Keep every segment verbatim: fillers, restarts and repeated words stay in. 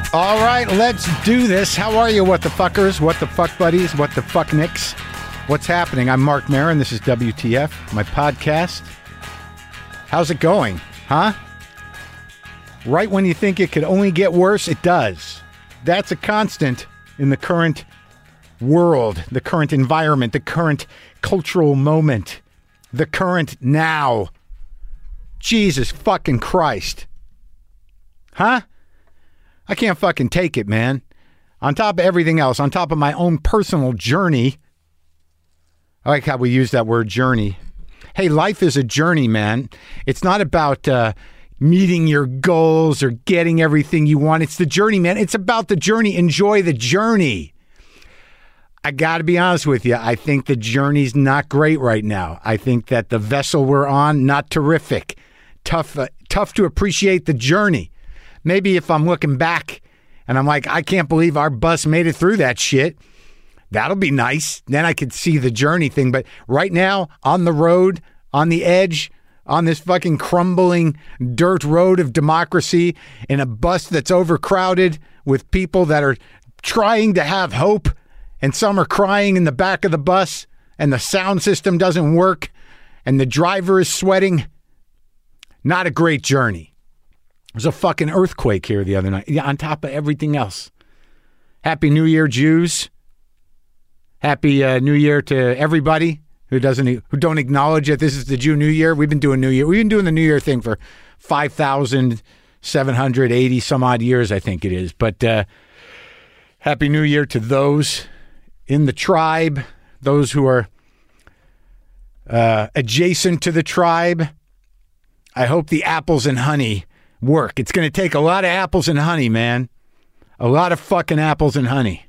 All right, let's do this. How are you, what the fuckers, what the fuck buddies, what the fuck nicks? What's happening? I'm Mark Maron. This is W T F, my podcast. How's it going, huh? Right when you think it could only get worse, it does. That's a constant in the current world, the current environment, the current cultural moment, the current now. Jesus fucking Christ. Huh? I can't fucking take it, man. On top of everything else, on top of my own personal journey. I like how we use that word journey. Hey, life is a journey, man. It's not about uh, meeting your goals or getting everything you want. It's the journey, man. It's about the journey. Enjoy the journey. I got to be honest with you. I think the journey's not great right now. I think that the vessel we're on, not terrific. Tough, uh, tough to appreciate the journey. Maybe if I'm looking back and I'm like, I can't believe our bus made it through that shit. That'll be nice. Then I could see the journey thing. But right now, on the road, on the edge, on this fucking crumbling dirt road of democracy, in a bus that's overcrowded with people that are trying to have hope, and some are crying in the back of the bus, and the sound system doesn't work, and the driver is sweating. Not a great journey. There's a fucking earthquake here the other night, yeah, on top of everything else. Happy New Year, Jews. Happy uh, New Year to everybody who doesn't, who don't acknowledge that this is the Jew New Year. We've been doing New Year. We've been doing the New Year thing for five thousand seven hundred eighty some odd years, I think it is. But uh, Happy New Year to those in the tribe, those who are uh, adjacent to the tribe. I hope the apples and honey work. It's going to take a lot of apples and honey, man. A lot of fucking apples and honey.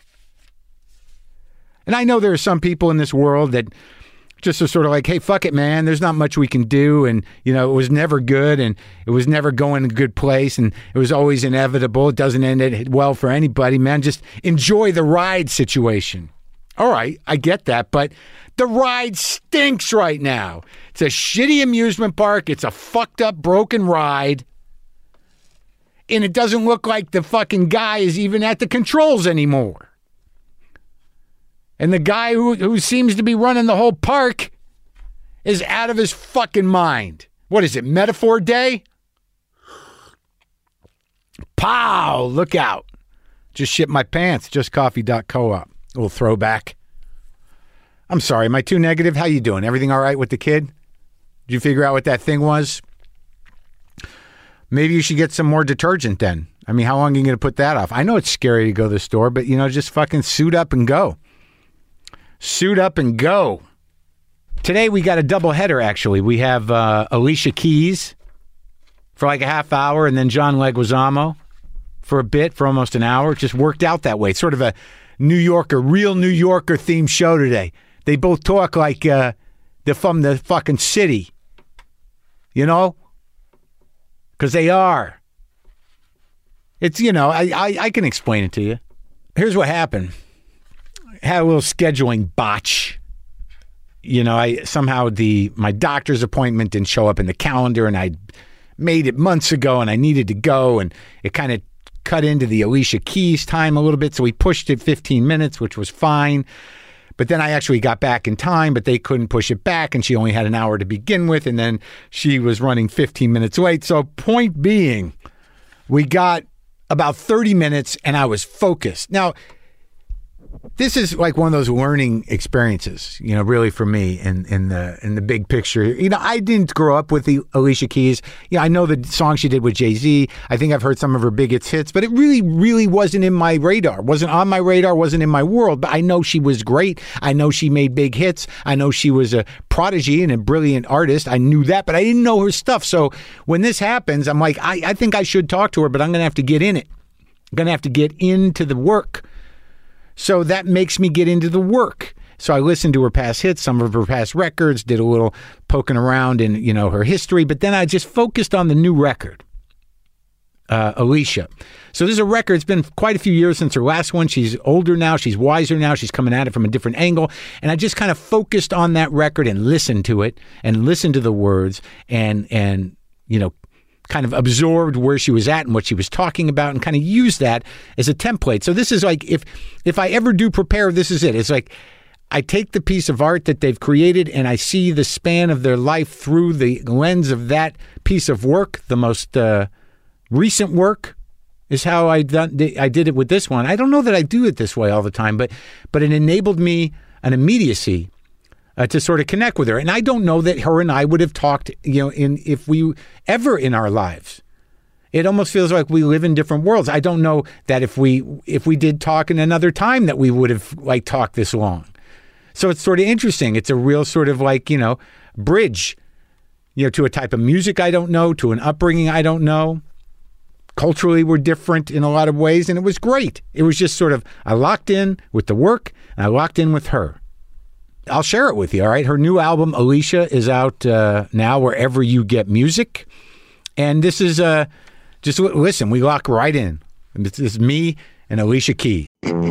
And I know there are some people in this world that just are sort of like, hey, fuck it, man. There's not much we can do. And, you know, it was never good and it was never going a good place and it was always inevitable. It doesn't end it well for anybody, man. Just enjoy the ride situation. All right, I get that. But the ride stinks right now. It's a shitty amusement park. It's a fucked up, broken ride. And it doesn't look like the fucking guy is even at the controls anymore. And the guy who, who seems to be running the whole park is out of his fucking mind. What is it, Metaphor Day? Pow, look out. Just shit my pants, just coffee dot co op. A little throwback. I'm sorry, am I too negative? How you doing? Everything all right with the kid? Did you figure out what that thing was? Maybe you should get some more detergent then. I mean, how long are you going to put that off? I know it's scary to go to the store, but, you know, just fucking suit up and go. Suit up and go. Today we got a double header, actually. We have uh, Alicia Keys for like a half hour and then John Leguizamo for a bit, for almost an hour. It just worked out that way. It's sort of a New Yorker, real New Yorker themed show today. They both talk like uh, they're from the fucking city. You know? Because they are. It's, you know, I, I, I can explain it to you. Here's what happened. I had a little scheduling botch. You know, I somehow the my doctor's appointment didn't show up in the calendar, and I made it months ago, and I needed to go, and it kind of cut into the Alicia Keys time a little bit, so we pushed it fifteen minutes, which was fine. But then I actually got back in time, but they couldn't push it back, and she only had an hour to begin with, and then she was running fifteen minutes late. So point being, we got about thirty minutes, and I was focused. Now, this is like one of those learning experiences, you know, really for me in, in the in the big picture. You know, I didn't grow up with the Alicia Keys. You know, I know the song she did with Jay-Z. I think I've heard some of her biggest hits, but it really, really wasn't in my radar. Wasn't on my radar, wasn't in my world. But I know she was great. I know she made big hits. I know she was a prodigy and a brilliant artist. I knew that, but I didn't know her stuff. So when this happens, I'm like, I, I think I should talk to her, but I'm going to have to get in it. I'm going to have to get into the work. So that makes me get into the work. So I listened to her past hits, some of her past records, did a little poking around in, you know, her history, but then I just focused on the new record, uh, Alicia. So this is a record. It's been quite a few years since her last one. She's older now. She's wiser now. She's coming at it from a different angle. And I just kind of focused on that record and listened to it and listened to the words and, and, you know, kind of absorbed where she was at and what she was talking about and kind of used that as a template. So this is like, if if I ever do prepare, this is it. It's like I take the piece of art that they've created and I see the span of their life through the lens of that piece of work. The most uh, recent work is how I done. I did it with this one. I don't know that I do it this way all the time, but but it enabled me an immediacy Uh, to sort of connect with her. And I don't know that her and I would have talked, you know, in if we ever in our lives. It almost feels like we live in different worlds. I don't know that if we if we did talk in another time that we would have like talked this long. So it's sort of interesting. It's a real sort of like, you know, bridge, you know, to a type of music I don't know, to an upbringing I don't know. Culturally, we're different in a lot of ways, and it was great. It was just sort of, I locked in with the work, and I locked in with her. I'll share it with you, all right? Her new album, Alicia, is out uh, now wherever you get music. And this is, uh, just listen, we lock right in. And this is me and Alicia Key.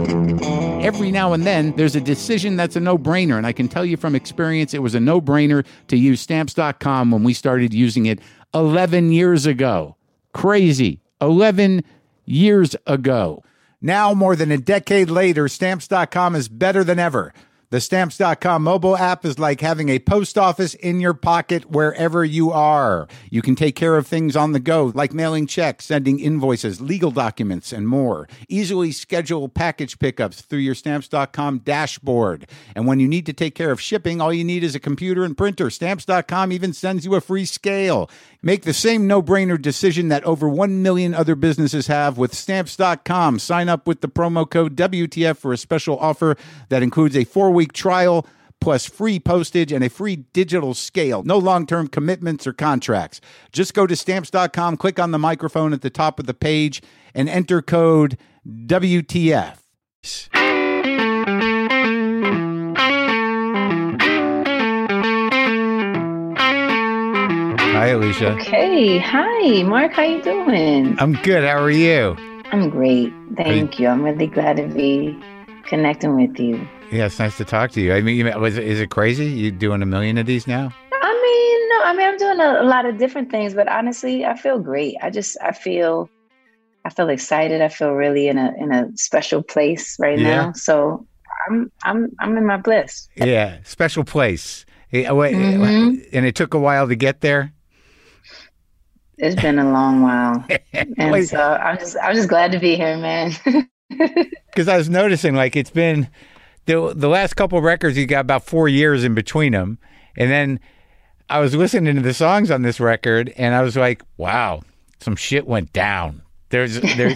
Every now and then, there's a decision that's a no-brainer. And I can tell you from experience, it was a no-brainer to use Stamps dot com when we started using it eleven years ago. Crazy. eleven years ago. Now, more than a decade later, Stamps dot com is better than ever. The Stamps dot com mobile app is like having a post office in your pocket wherever you are. You can take care of things on the go, like mailing checks, sending invoices, legal documents, and more. Easily schedule package pickups through your Stamps dot com dashboard. And when you need to take care of shipping, all you need is a computer and printer. Stamps dot com even sends you a free scale. Make the same no-brainer decision that over one million other businesses have with Stamps dot com. Sign up with the promo code W T F for a special offer that includes a four-week trial plus free postage and a free digital scale. No long-term commitments or contracts. Just go to Stamps dot com, click on the microphone at the top of the page, and enter code W T F. Hi, Alicia. Okay. Hi, Mark. How you doing? I'm good. How are you? I'm great. Thank you. I'm really glad to be connecting with you. Yeah, it's nice to talk to you. I mean, you- was it, is it crazy? You doing a million of these now? I mean, no, I mean, I'm doing a, a lot of different things, but honestly, I feel great. I just, I feel, I feel excited. I feel really in a in a special place right Yeah. now. So I'm, I'm, I'm in my bliss. Yeah, special place. Yeah, wait, Mhm. And it took a while to get there? It's been a long while, and Wait. so I'm just, I'm just glad to be here, man. Because I was noticing, like, it's been the the last couple of records, you got about four years in between them, and then I was listening to the songs on this record, and I was like, wow, some shit went down. There's, there's,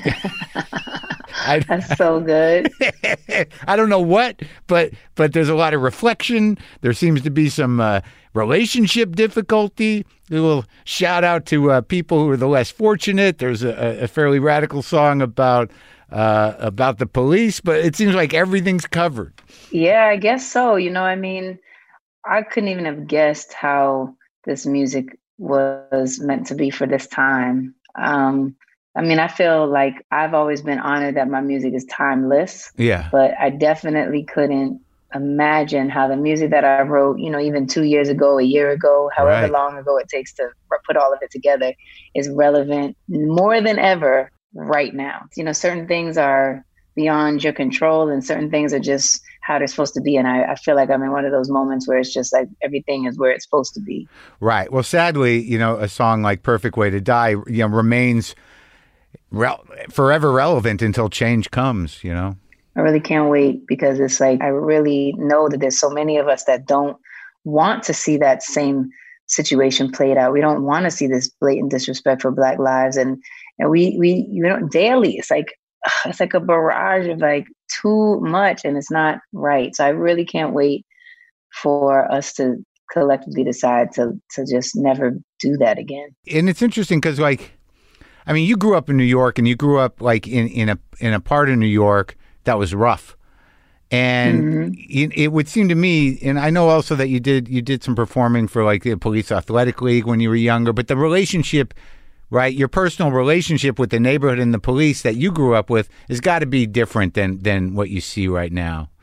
I, That's so good. I don't know what, but but there's a lot of reflection. There seems to be some uh, relationship difficulty. A little shout out to uh, people who are the less fortunate. There's a, a fairly radical song about uh, about the police, but it seems like everything's covered. Yeah, I guess so. You know, I mean, I couldn't even have guessed how this music was meant to be for this time. Um, I mean, I feel like I've always been honored that my music is timeless, Yeah, but I definitely couldn't imagine how the music that I wrote, you know, even two years ago, a year ago, however Right. long ago it takes to put all of it together, is relevant more than ever right now. You know, certain things are beyond your control and certain things are just how they're supposed to be. And I, I feel like I'm in one of those moments where it's just like everything is where it's supposed to be. right. Well, sadly, you know, a song like "Perfect Way to Die," you know, remains re- forever relevant until change comes. You know. I really can't wait because it's like, I really know that there's so many of us that don't want to see that same situation played out. We don't want to see this blatant disrespect for Black lives. And, and we, we, you know, daily, it's like, it's like a barrage of like too much and it's not right. So I really can't wait for us to collectively decide to, to just never do that again. And it's interesting because, like, I mean, you grew up in New York, and you grew up like in, in a in a part of New York that was rough, and Mhm. it, it would seem to me, and I know also that you did you did some performing for like the Police Athletic League when you were younger, but the relationship, right, your personal relationship with the neighborhood and the police that you grew up with has got to be different than than what you see right now.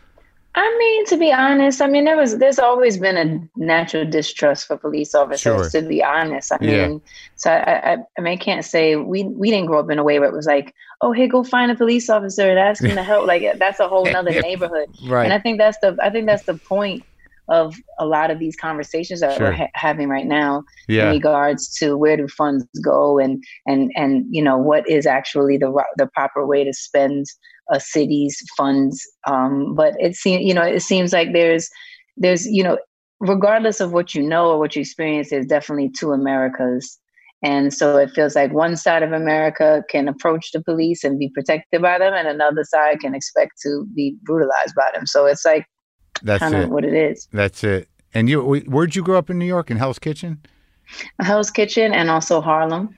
I mean, to be honest, I mean, there was, there's always been a natural distrust for police officers, Sure. to be honest. I Yeah. mean, so I, I, I mean, I can't say we, we didn't grow up in a way where it was like, oh, hey, go find a police officer and ask him to help. Like, that's a whole nother neighborhood. Right. And I think that's the, I think that's the point of a lot of these conversations that Sure. we're ha- having right now Yeah. in regards to where do funds go and, and, and, you know, what is actually the, ro- the proper way to spend a city's funds. Um, but it seems, you know, it seems like there's, there's, you know, regardless of what you know or what you experience, there's definitely two Americas. And so it feels like one side of America can approach the police and be protected by them, and another side can expect to be brutalized by them. So it's like That's kind it. of what it is. That's it. And you, where'd you grow up in New York? In Hell's Kitchen? Hell's Kitchen and also Harlem.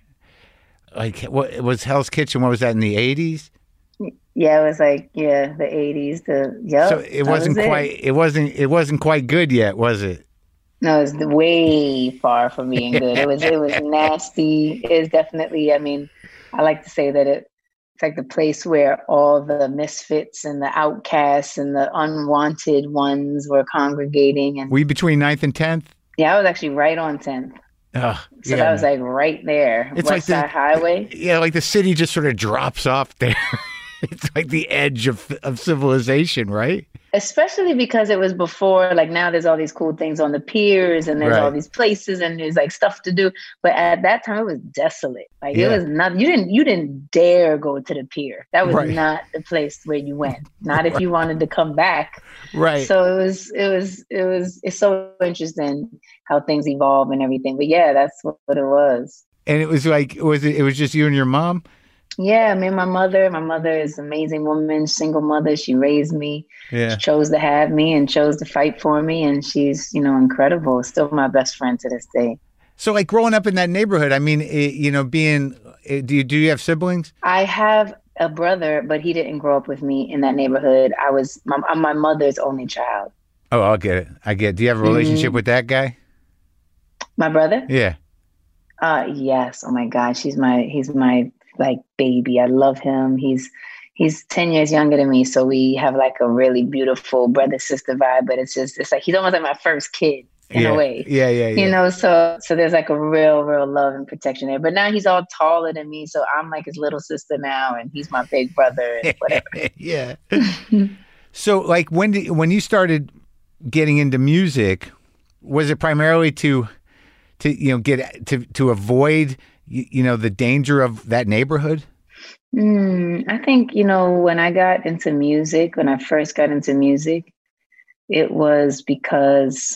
Like, what was Hell's Kitchen? What was that in the eighties? Yeah, it was like, yeah, the eighties. The yeah. So it wasn't was quite. It. it wasn't. It wasn't quite good yet, was it? No, it was way far from being good. It was. It was nasty. It was definitely. I mean, I like to say that it. It's like the place where all the misfits and the outcasts and the unwanted ones were congregating. And Were you between ninth and tenth? yeah, I was actually right on tenth. Ugh, So yeah, that was man. like right there, It's West like the- Side Highway. Yeah, like the city just sort of drops off there. It's like the edge of of civilization, right? Especially because it was before, like now there's all these cool things on the piers and there's all Right. these places and there's like stuff to do. But at that time it was desolate. Like Yeah. it was not, you didn't, you didn't dare go to the pier. That was Right. not the place where you went. Not if you wanted to come back. Right. So it was, it was, it was, it's so interesting how things evolve and everything. But yeah, that's what, what it was. And it was like, was it? It was just you and your mom. Yeah, me and my mother. My mother is an amazing woman, single mother. She raised me. Yeah. She chose to have me and chose to fight for me. And she's, you know, incredible. Still my best friend to this day. So, like growing up in that neighborhood, I mean, it, you know, being, it, do you do you have siblings? I have a brother, but he didn't grow up with me in that neighborhood. I was my, I'm my mother's only child. Oh, I'll get it. I get it. Do you have a relationship Mhm. with that guy? My brother? Yeah. Uh, yes. Oh my God. She's my, he's my like baby. I love him. He's, he's ten years younger than me. So we have like a really beautiful brother sister vibe, but it's just, it's like, he's almost like my first kid in yeah. a way. Yeah, yeah, yeah. You know, so so there's like a real, real love and protection there. But now he's all taller than me, so I'm like his little sister now, and he's my big brother and whatever. Yeah. So, like, when did when you started getting into music, was it primarily to to you know get to to avoid you, you know the danger of that neighborhood? Mm, I think, you know, when I got into music, when I first got into music, it was because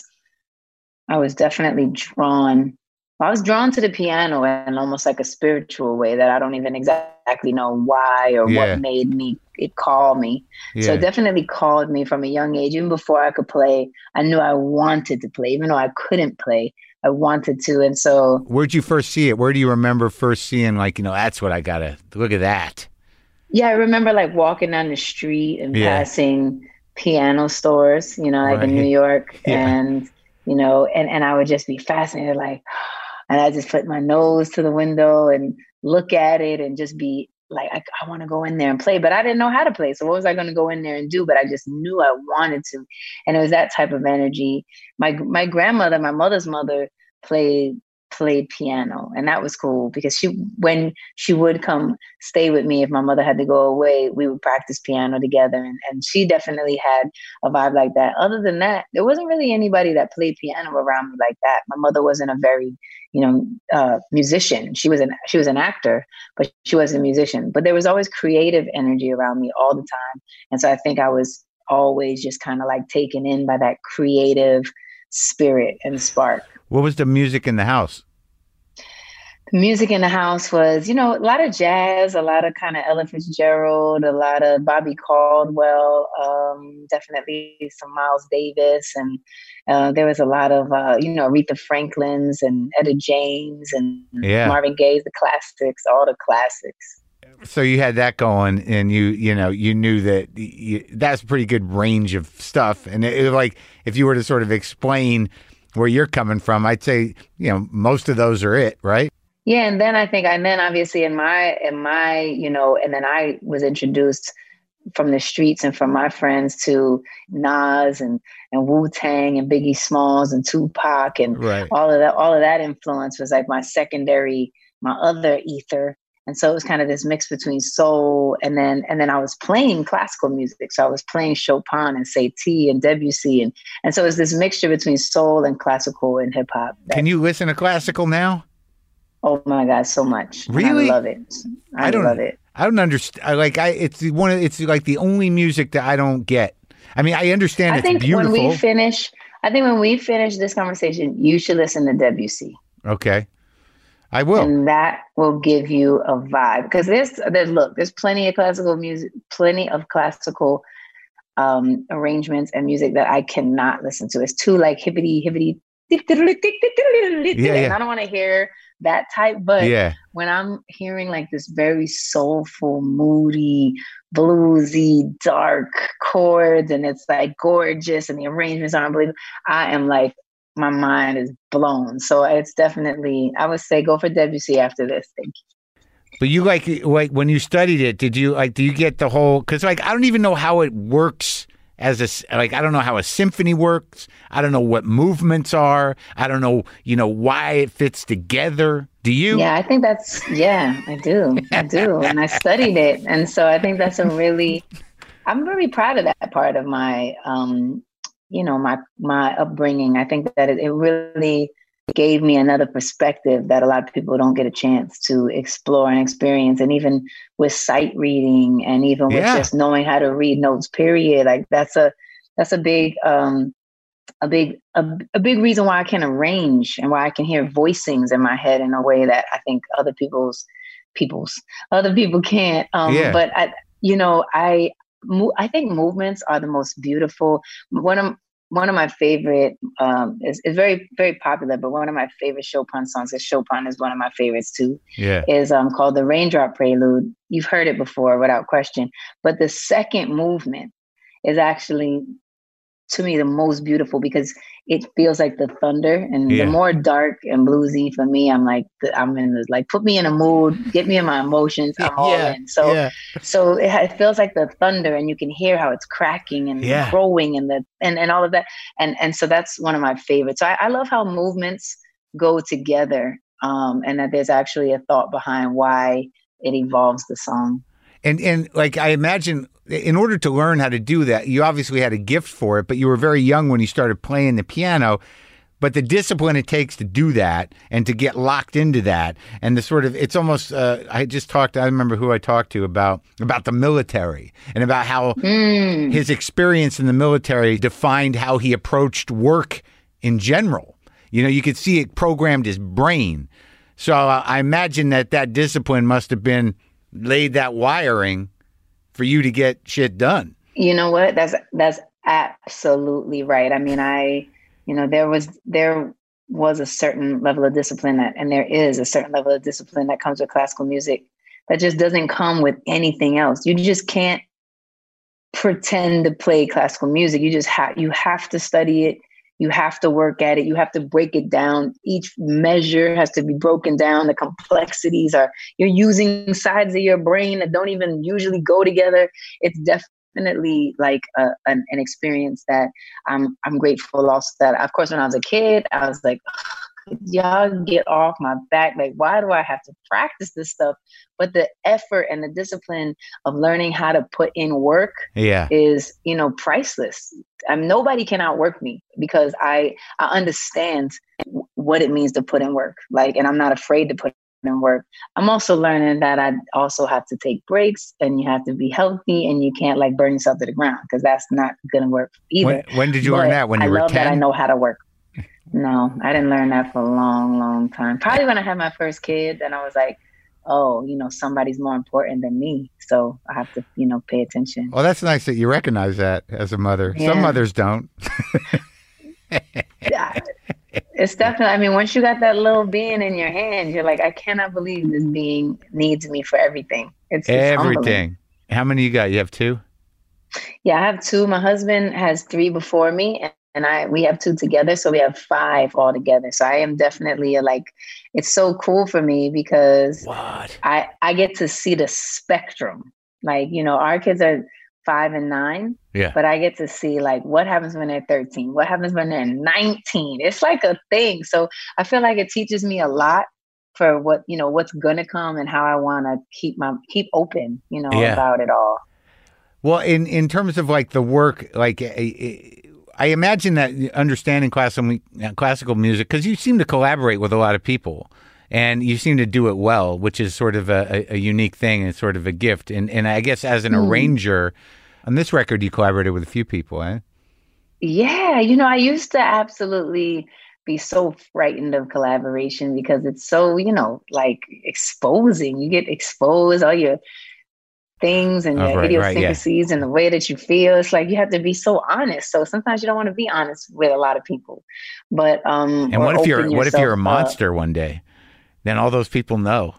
I was definitely drawn. I was drawn to the piano in almost like a spiritual way that I don't even exactly know why or Yeah. what made me it call me. So Yeah. it definitely called me from a young age. Even before I could play, I knew I wanted to play. Even though I couldn't play, I wanted to. And so Where'd you first see it? Where do you remember first seeing, like, you know, that's what I gotta look at that? yeah, I remember like walking down the street and Yeah. passing piano stores, you know, like in Right. New York. Yeah. And, you know, and, and I would just be fascinated, like, and I just put my nose to the window and look at it and just be like, I, I want to go in there and play, but I didn't know how to play. So what was I going to go in there and do? But I just knew I wanted to. And it was that type of energy. My, my grandmother, my mother's mother played played piano, and that was cool because she when she would come stay with me if my mother had to go away, we would practice piano together, and, and she definitely had a vibe like that. Other than that, there wasn't really anybody that played piano around me like that. My mother wasn't a very, you know, uh, musician. She was an she was an actor, but she wasn't a musician. But there was always creative energy around me all the time, and so I think I was always just kind of like taken in by that creative spirit and spark. What was the music in the house? The music in the house was, you know, a lot of jazz, a lot of kind of Ella Fitzgerald, a lot of Bobby Caldwell, um, definitely some Miles Davis. And uh, there was a lot of, uh, you know, Aretha Franklin's and Etta James and Yeah. Marvin Gaye's, the classics, all the classics. So you had that going, and you you know you knew that you, that's a pretty good range of stuff. And it, it was like, if you were to sort of explain where you're coming from, I'd say, you know, most of those are it, right? Yeah, and then I think, and then obviously in my, in my, you know, and then I was introduced from the streets and from my friends to Nas and, and Wu-Tang and Biggie Smalls and Tupac and right. all of that, all of that influence was like my secondary, my other ether. And so it was kind of this mix between soul and then, and then I was playing classical music. So I was playing Chopin and Satie and Debussy. And, and so it was this mixture between soul and classical and hip hop. Can you listen to classical now? Oh my God, so much. Really? I love it. I, I don't love it. I don't understand. Like I, it's one of, it's like the only music that I don't get. I mean, I understand I it's think beautiful. when we finish, I think when we finish this conversation, you should listen to Debussy. Okay. I will. And that will give you a vibe. Because there's, there's, look, there's plenty of classical music, plenty of classical um, arrangements and music that I cannot listen to. It's too like hippity, hippity. Yeah, yeah. And I don't want to hear that type. But yeah. when I'm hearing like this very soulful, moody, bluesy, dark chords, and it's like gorgeous and the arrangements are unbelievable, I am like, my mind is blown. So it's definitely, I would say go for Debussy after this. Thank you. But you like, like when you studied it, did you like, do you get the whole, cause like, I don't even know how it works as a, like, I don't know how a symphony works. I don't know what movements are. I don't know, you know, why it fits together. Do you? Yeah, I think that's, yeah, I do. I do. And I studied it. And so I think that's a really, I'm very proud of that part of my, um, you know, my, my upbringing. I think that it, it really gave me another perspective that a lot of people don't get a chance to explore and experience. And even with sight reading and even with yeah. just knowing how to read notes, period, like that's a, that's a big, um, a big, a, a big reason why I can arrange and why I can hear voicings in my head in a way that I think other people's, people's, other people can't. Um, yeah. But I, you know, I, I think movements are the most beautiful. One of one of my favorite um, is, is very very popular, but one of my favorite Chopin songs is Chopin is one of my favorites too. Yeah, is um, called the Raindrop Prelude. You've heard it before without question, but the second movement is actually to me the most beautiful because it feels like the thunder, and yeah. the more dark and bluesy for me, I'm like I'm in the, like put me in a mood, get me in my emotions, I'm all yeah. in. So yeah. so it, it feels like the thunder, and you can hear how it's cracking and yeah. growing and the and, and all of that, and and so that's one of my favorites. So I, I love how movements go together, um, and that there's actually a thought behind why it evolves the song. And and like I imagine, in order to learn how to do that, you obviously had a gift for it, but you were very young when you started playing the piano. But the discipline it takes to do that and to get locked into that, and the sort of, it's almost, uh, I just talked, I remember who I talked to about, about the military and about how mm. his experience in the military defined how he approached work in general. You know, you could see it programmed his brain. So uh, I imagine that that discipline must have been laid that wiring for you to get shit done. You know what? That's that's absolutely right. I mean, I, you know, there was there was a certain level of discipline that, and there is a certain level of discipline that comes with classical music that just doesn't come with anything else. You just can't pretend to play classical music. You just have you have to study it. You have to work at it. You have to break it down. Each measure has to be broken down. The complexities are, you're using sides of your brain that don't even usually go together. It's definitely like a, an, an experience that I'm I'm grateful also that, of course, when I was a kid, I was like, y'all get off my back. Like, why do I have to practice this stuff? But the effort and the discipline of learning how to put in work yeah. is, you know, priceless. I mean, nobody can outwork me because I, I understand what it means to put in work. Like, and I'm not afraid to put in work. I'm also learning that I also have to take breaks, and you have to be healthy, and you can't like burn yourself to the ground, because that's not going to work either. When, when did you but learn that? When you I were love ten? that I know how to work. No, I didn't learn that for a long, long time. Probably when I had my first kid, then I was like, oh, you know, somebody's more important than me. So I have to, you know, pay attention. Well, that's nice that you recognize that as a mother. Yeah. Some mothers don't. Yeah, it's definitely, I mean, once you got that little being in your hand, you're like, I cannot believe this being needs me for everything. It's, it's everything. humbling. How many you got? You have two? Yeah, I have two. My husband has three before me, and And I, we have two together, so we have five all together. So I am definitely a, like, it's so cool for me because what? I, I get to see the spectrum. Like, you know, our kids are five and nine. Yeah. But I get to see like what happens when they're thirteen, what happens when they're nineteen. It's like a thing. So I feel like it teaches me a lot for what, you know, what's gonna come and how I wanna keep my keep open, you know, Yeah. about it all. Well, in, in terms of like the work, like I imagine that understanding classical classical music, because you seem to collaborate with a lot of people, and you seem to do it well, which is sort of a, a unique thing and sort of a gift. And and I guess as an mm. arranger on this record, you collaborated with a few people, eh? Yeah, you know, I used to absolutely be so frightened of collaboration because it's so, you know, like exposing. You get exposed, all your things and your oh, right, idiosyncrasies right, yeah. and the way that you feel. It's like you have to be so honest. So sometimes you don't want to be honest with a lot of people. But um and what if you're what if you're a monster up. one day? Then all those people know.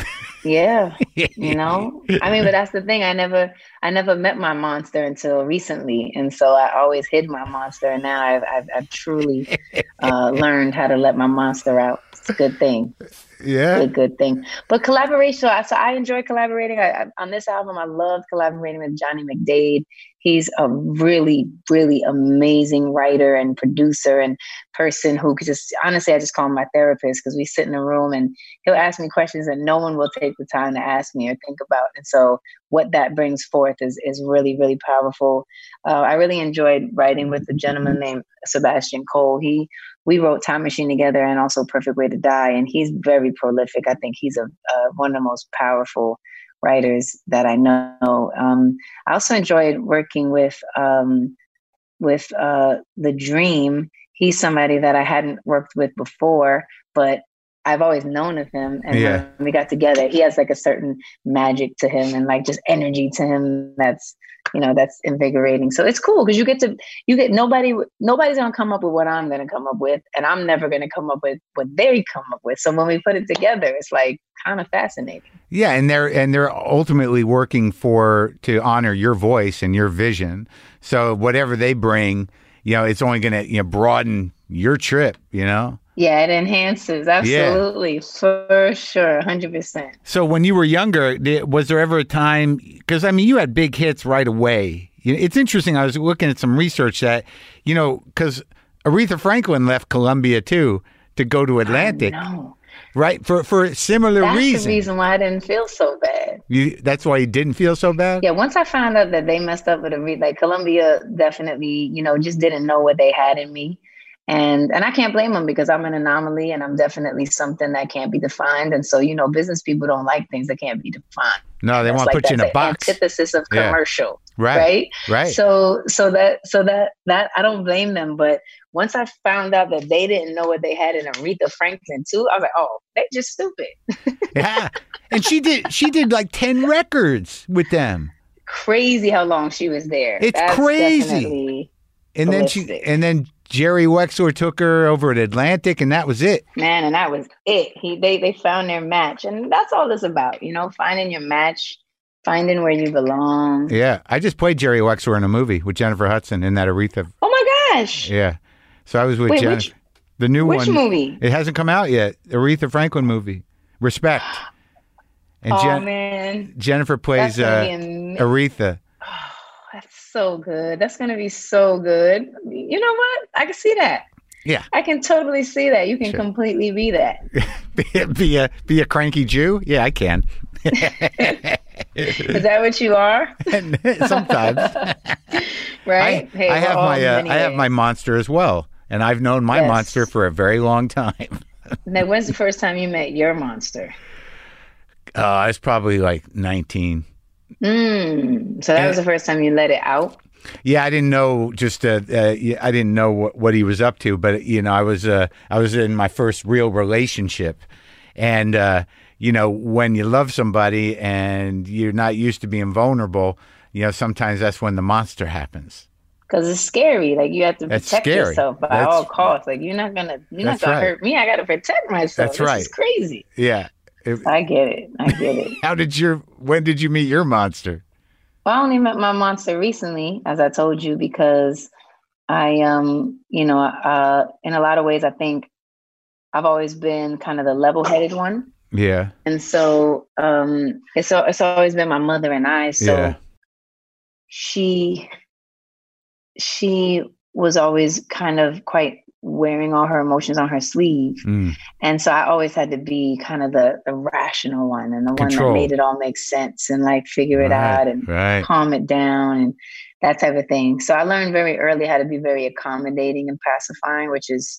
Yeah, you know. I mean, but that's the thing. I never I never met my monster until recently, and so I always hid my monster. And now I've I've, I've truly uh, learned how to let my monster out. It's a good thing. Yeah, good, good thing. But collaboration. So I enjoy collaborating. I, I, on this album, I love collaborating with Johnny McDade. He's a really, really amazing writer and producer and person who could just, honestly, I just call him my therapist because we sit in a room and he'll ask me questions that no one will take the time to ask me or think about. And so what that brings forth is is really, really powerful. Uh, I really enjoyed writing with a gentleman named Sebastian Cole. He We wrote Time Machine together and also Perfect Way to Die. And he's very prolific. I think he's a uh, one of the most powerful writers that I know. Um, I also enjoyed working with um, with uh, The Dream. He's somebody that I hadn't worked with before, but I've always known of him. And yeah. when we got together, he has like a certain magic to him and like just energy to him that's, you know, that's invigorating. So it's cool because you get to, you get nobody, nobody's going to come up with what I'm going to come up with. And I'm never going to come up with what they come up with. So when we put it together, it's like kind of fascinating. Yeah. And they're, and they're ultimately working for, to honor your voice and your vision. So whatever they bring, you know, it's only going to, you know, broaden your trip, you know? Yeah, it enhances. Absolutely. Yeah. For sure. one hundred percent. So when you were younger, was there ever a time, because I mean, you had big hits right away. It's interesting. I was looking at some research that, you know, because Aretha Franklin left Columbia too to go to Atlantic. No. Right? For for similar that's reasons. That's the reason why I didn't feel so bad. You, that's why you didn't feel so bad? Yeah, once I found out that they messed up with Aretha, like Columbia definitely, you know, just didn't know what they had in me. And and I can't blame them because I'm an anomaly and I'm definitely something that can't be defined. And so, you know, business people don't like things that can't be defined. No, they that's want to like, put you in a box. Antithesis of commercial. Yeah. Right. Right. Right. So so that so that that I don't blame them. But once I found out that they didn't know what they had in Aretha Franklin too, I was like, oh, they just stupid. Yeah. And she did she did like ten records with them. Crazy how long she was there. It's That's crazy. And ballistic. then she and then Jerry Wexler took her over at Atlantic, and that was it. Man, and that was it. He they they found their match, and that's all it's about, you know, finding your match, finding where you belong. Yeah, I just played Jerry Wexler in a movie with Jennifer Hudson in that Aretha. Oh my gosh! Yeah, so I was with Wait, Jennifer. Which, the new which one. Which movie? It hasn't come out yet. Aretha Franklin movie, Respect. And oh Jen- man, Jennifer plays uh, am- Aretha. That's so good. That's going to be so good. You know what? I can see that. Yeah. I can totally see that. You can sure. completely be that. be, be a be a cranky Jew? Yeah, I can. Is that what you are? Sometimes. Right? I, hey, I have my uh, I have my monster as well, and I've known my yes. monster for a very long time. Now, when's the first time you met your monster? Uh, I was probably like nineteen. Mm, so that and, was the first time you let it out? Yeah, I didn't know. Just uh, uh, I didn't know what, what he was up to, but you know, I was uh, I was in my first real relationship, and uh, you know, when you love somebody and you're not used to being vulnerable, you know, sometimes that's when the monster happens. Because it's scary. Like you have to that's protect scary. yourself by that's, all costs. Like you're not gonna you're not gonna right. hurt me. I got to protect myself. That's this right. is crazy. Yeah. If, I get it. I get it. How did your, when did you meet your monster? Well, I only met my monster recently, as I told you, because I, um, you know, uh, in a lot of ways, I think I've always been kind of the level-headed one. Yeah. And so um, it's, it's always been my mother and I. So yeah. she she was always kind of quite wearing all her emotions on her sleeve. Mm. And so I always had to be kind of the, the rational one and the Control. one that made it all make sense and like figure right, it out and right. calm it down and that type of thing. So I learned very early how to be very accommodating and pacifying, which is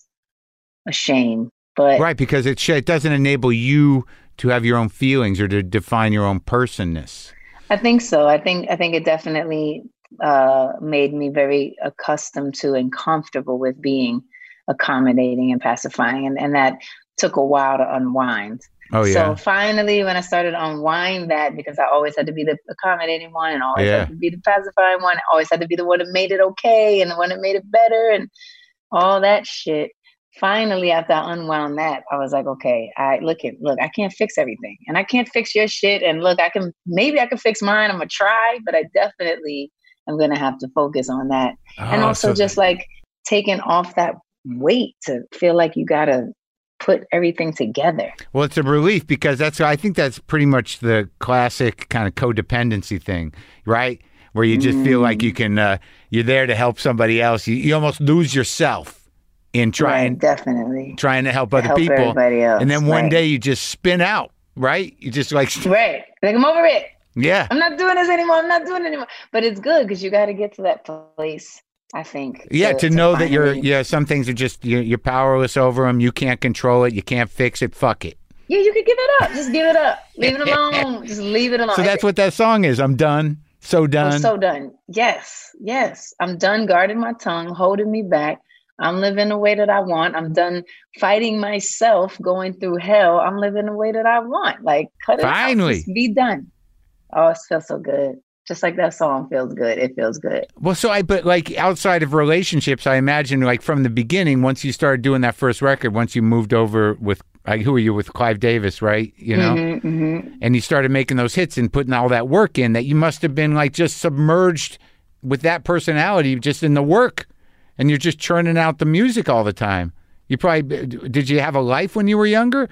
a shame. But right, because it, it doesn't enable you to have your own feelings or to define your own personness. I think so. I think I think it definitely uh, made me very accustomed to and comfortable with being accommodating and pacifying. And, and that took a while to unwind. Oh, yeah. So finally, when I started to unwind that, because I always had to be the accommodating one and always yeah. had to be the pacifying one, I always had to be the one that made it okay and the one that made it better and all that shit. Finally, after I unwound that, I was like, okay, I look at, look, I can't fix everything and I can't fix your shit. And look, I can, maybe I can fix mine. I'm gonna try, but I definitely am going to have to focus on that. Oh, and also so just like taking off that weight to feel like you got to put everything together. Well, it's a relief because that's, I think that's pretty much the classic kind of codependency thing, right? Where you just mm. feel like you can, uh, you're there to help somebody else. You, you almost lose yourself in trying, right, definitely trying to help other to help people. Everybody else. And then one right. day you just spin out, right? You just like, right. Like I'm over it. Yeah. I'm not doing this anymore. I'm not doing it anymore. But it's good because you got to get to that place, I think. Yeah, to, to know to that you're, yeah, some things are just, you're, you're powerless over them. You can't control it. You can't fix it. Fuck it. Yeah, you could give it up. Just give it up. Leave it alone. Just leave it alone. So that's what that song is. I'm done. So done. I'm so done. Yes. Yes. I'm done guarding my tongue, holding me back. I'm living the way that I want. I'm done fighting myself, going through hell. I'm living the way that I want. Like, cut it Finally. out. Just be done. Oh, it feels so good. Just like that song feels good. It feels good. Well, so I, but like outside of relationships, I imagine like from the beginning, once you started doing that first record, once you moved over with, like, who are you with Clive Davis, right? You know, mm-hmm, mm-hmm. and you started making those hits and putting all that work in, that you must have been like just submerged with that personality, just in the work, and you're just churning out the music all the time. You probably, did you have a life when you were younger?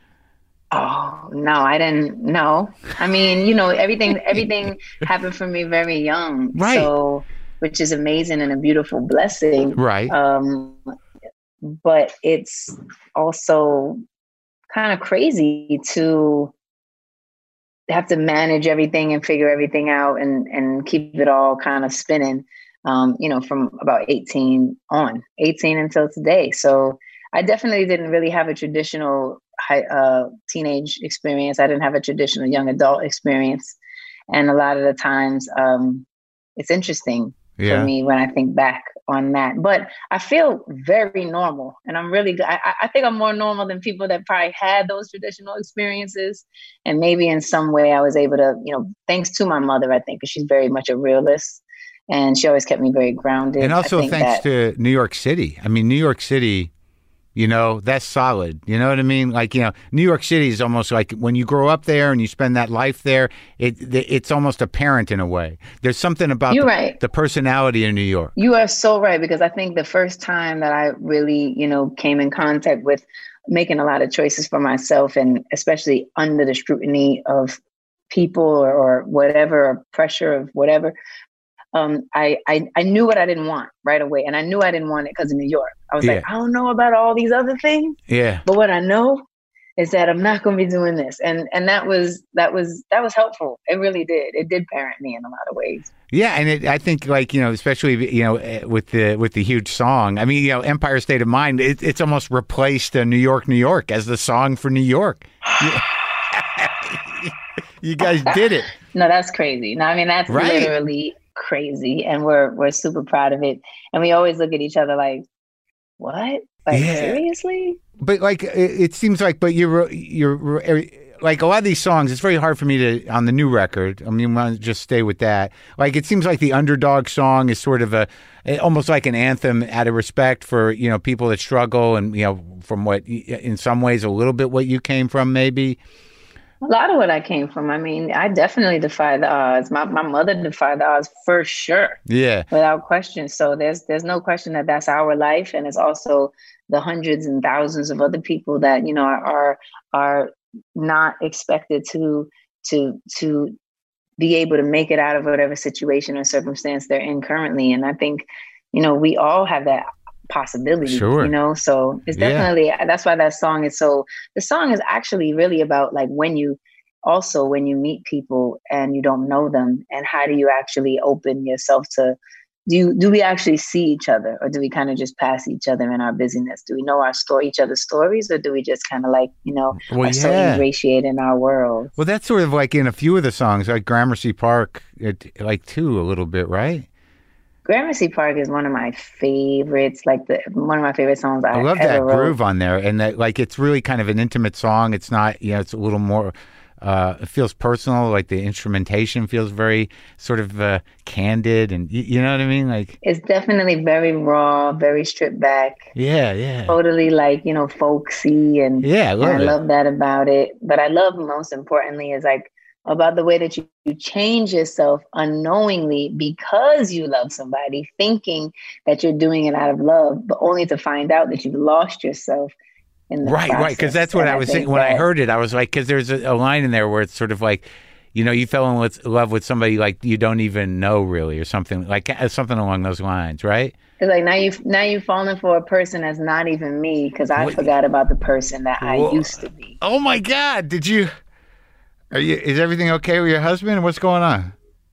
Oh, no, I didn't know. I mean, you know, everything, everything happened for me very young. Right. So, which is amazing and a beautiful blessing. Right. Um, but it's also kind of crazy to have to manage everything and figure everything out and, and keep it all kind of spinning, um, you know, from about eighteen on, eighteen until today. So I definitely didn't really have a traditional high, uh, teenage experience. I didn't have a traditional young adult experience. And a lot of the times um, it's interesting yeah. for me when I think back on that. But I feel very normal. And I'm really, I, I think I'm more normal than people that probably had those traditional experiences. And maybe in some way I was able to, you know, thanks to my mother, I think, because she's very much a realist. And she always kept me very grounded. And also thanks that, to New York City. I mean, New York City, you know, that's solid. You know what I mean? Like, you know, New York City is almost like when you grow up there and you spend that life there, it it's almost apparent in a way. There's something about You're the, right. the personality in New York. You are so right, because I think the first time that I really, you know, came in contact with making a lot of choices for myself, and especially under the scrutiny of people or, or whatever, or pressure of whatever, Um, I, I I knew what I didn't want right away. And I knew I didn't want it because of New York. I was yeah. like, I don't know about all these other things. Yeah. But what I know is that I'm not going to be doing this. And and that was that was that was helpful. It really did. It did parent me in a lot of ways. Yeah, and it, I think, like, you know, especially, you know, with the with the huge song. I mean, you know, Empire State of Mind, it, it's almost replaced uh, New York, New York as the song for New York. You guys did it. No, that's crazy. No, I mean, that's right. literally crazy, and we're we're super proud of it, and we always look at each other like, what, like yeah. seriously? But like it, it seems like, but you're you're like a lot of these songs, it's very hard for me to, on the new record, I mean, want to just stay with that, like it seems like the underdog song is sort of a almost like an anthem out of respect for, you know, people that struggle, and, you know, from what in some ways a little bit what you came from, maybe. A lot of what I came from. I mean, I definitely defy the odds. My my mother defied the odds for sure. Yeah. Without question. So there's there's no question that that's our life. And it's also the hundreds and thousands of other people that, you know, are are not expected to to to be able to make it out of whatever situation or circumstance they're in currently. And I think, you know, we all have that possibility, Sure. you know, so it's Yeah. definitely, that's why that song is so, the song is actually really about like when you, also when you meet people and you don't know them, and how do you actually open yourself to, do you, do we actually see each other, or do we kind of just pass each other in our busyness? Do we know our story, each other's stories, or do we just kind of like, you know, Well, are so yeah. ingratiated in our world? Well, that's sort of like in a few of the songs, like Gramercy Park, it, like too, a little bit, right? Gramercy Park is one of my favorites, like the one of my favorite songs I, I love ever that wrote. groove on there, and that like it's really kind of an intimate song. It's not, you know, it's a little more. Uh, it feels personal. Like the instrumentation feels very sort of uh, candid, and you, you know what I mean. Like It's definitely very raw, very stripped back, yeah, yeah, totally like, you know, folksy, and yeah. I and love I it. love that about it. But I love most importantly is like about the way that you, you change yourself unknowingly because you love somebody, thinking that you're doing it out of love, but only to find out that you've lost yourself in the Right, right. Because process. that's what And I was think saying when I that- heard it. I was like, because there's a, a line in there where it's sort of like, you know, you fell in with, love with somebody like you don't even know really, or something like uh, something along those lines, right? It's like now you've now you've fallen for a person that's not even me, because I What- forgot about the person that I Whoa. used to be. Oh my God! Did you? Are you? Is everything okay with your husband? What's going on?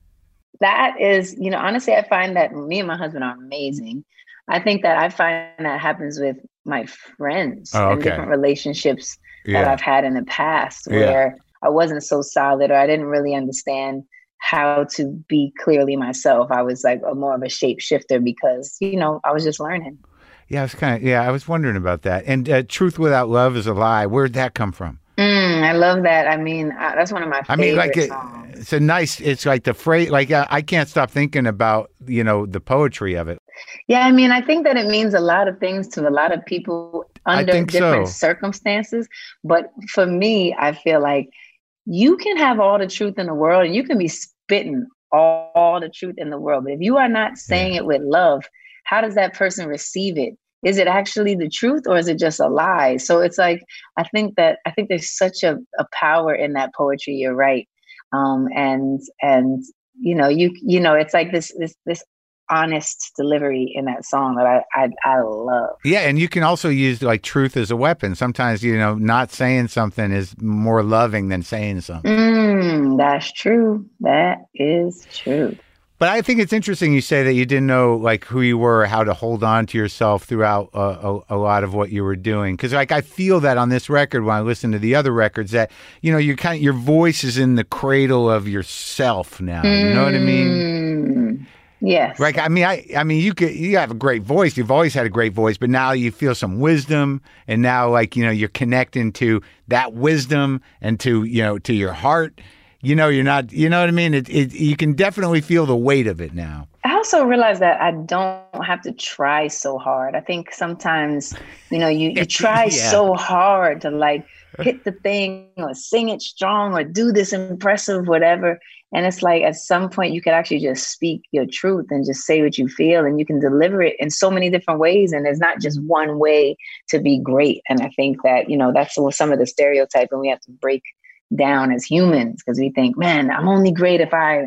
That is, you know, honestly, I find that me and my husband are amazing. I think that I find that happens with my friends Oh, and okay. different relationships that Yeah. I've had in the past, Yeah. where I wasn't so solid, or I didn't really understand how to be clearly myself. I was like a more of a shapeshifter because, you know, I was just learning. Yeah, I was kind of. Yeah, I was wondering about that. And uh, "Truth Without Love Is a Lie." Where'd that come from? Mm, I love that. I mean, uh, that's one of my I favorite mean, like it, songs. it's a nice. It's like the phrase. Like uh, I can't stop thinking about you know the poetry of it. Yeah, I mean, I think that it means a lot of things to a lot of people I under think different so. circumstances. But for me, I feel like you can have all the truth in the world and you can be spitting all, all the truth in the world. But if you are not saying it with love, how does that person receive it? Is it actually the truth, or is it just a lie? So it's like, I think that, I think there's such a, a power in that poetry. You're right. Um, and, and, you know, you, you know, it's like this, this, this honest delivery in that song that I, I, I love. Yeah, and you can also use like truth as a weapon. Sometimes you know not saying something is more loving than saying something. Mm, that's true. That is true. But I think it's interesting you say that you didn't know like who you were, how to hold on to yourself throughout uh, a, a lot of what you were doing. Because like I feel that on this record when I listen to the other records that you know you kind of, your voice is in the cradle of yourself now. You know what I mean? Mm, yes. Like I mean, I I mean, you could you have a great voice. You've always had a great voice, but now you feel some wisdom, and now like you know you're connecting to that wisdom and to you know to your heart. You know, you're not. You know what I mean? It, it you can definitely feel the weight of it now. I also realize that I don't have to try so hard. I think sometimes, you know, you, you try Yeah. so hard to like hit the thing or sing it strong or do this impressive whatever. And it's like at some point you could actually just speak your truth and just say what you feel, and you can deliver it in so many different ways. And there's not just one way to be great. And I think that, you know, that's some of the stereotyping we have to break down as humans, because we think, man, I'm only great if I.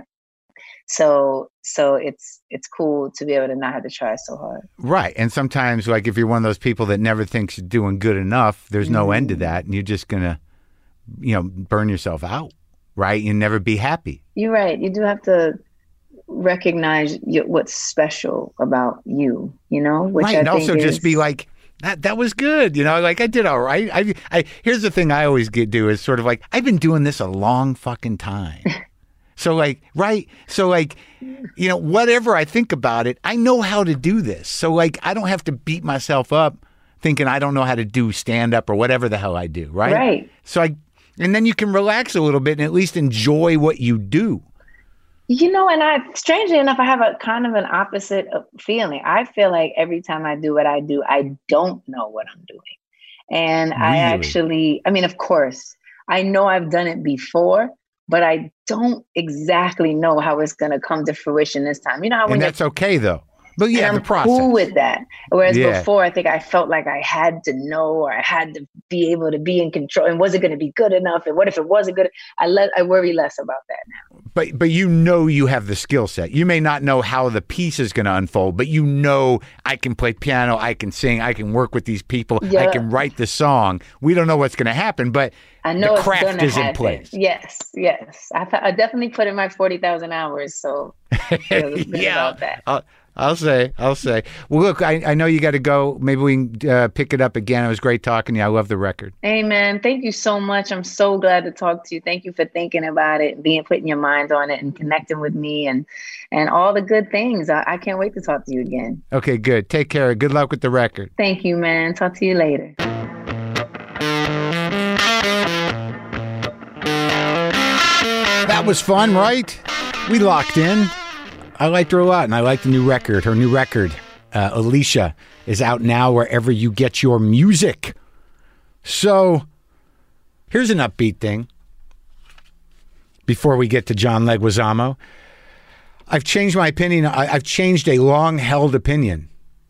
So so it's it's cool to be able to not have to try so hard. Right. And sometimes, like, if you're one of those people that never thinks you're doing good enough, there's no end to that. And you're just going to, you know, burn yourself out, right? You never be happy. You're right. You do have to recognize your, what's special about you, you know? Which Right. I And think also just is- be like, that that was good. You know, like I did all right. I, I Here's the thing I always get do is sort of like, I've been doing this a long fucking time. So like, right. So like, you know, whatever I think about it, I know how to do this. So like, I don't have to beat myself up thinking I don't know how to do stand up or whatever the hell I do. Right. Right. So I, and then you can relax a little bit and at least enjoy what you do. You know, and I, strangely enough, I have a kind of an opposite of feeling. I feel like every time I do what I do, I don't know what I'm doing. And I Really? actually, I mean, of course, I know I've done it before, but I don't exactly know how it's going to come to fruition this time. You know how when And you're that's okay though. But yeah, and the I'm process. cool with that. Whereas Yeah. before, I think I felt like I had to know or I had to be able to be in control. And was it going to be good enough? And what if it wasn't good? I let I worry less about that now. But but you know you have the skill set. You may not know how the piece is going to unfold, but you know I can play piano, I can sing, I can work with these people, I Yeah. can write the song. We don't know what's going to happen, but I know the it's craft gonna is happen. in place. Yes, yes. I, th- I definitely put in my forty thousand hours, so I feel good Yeah, about that. I'll, I'll say, I'll say. Well, look, I, I know you got to go. Maybe we can uh, pick it up again. It was great talking to you. I love the record. Amen. Thank you so much. I'm so glad to talk to you. Thank you for thinking about it, being putting your mind on it, and connecting with me, and and all the good things. I, I can't wait to talk to you again. Okay, good. Take care. Good luck with the record. Thank you, man. Talk to you later. That was fun, right? We locked in. I liked her a lot, and I like the new record. Her new record, uh, Alicia, is out now wherever you get your music. So, here's an upbeat thing. Before we get to John Leguizamo, I've changed my opinion. I, I've changed a long-held opinion.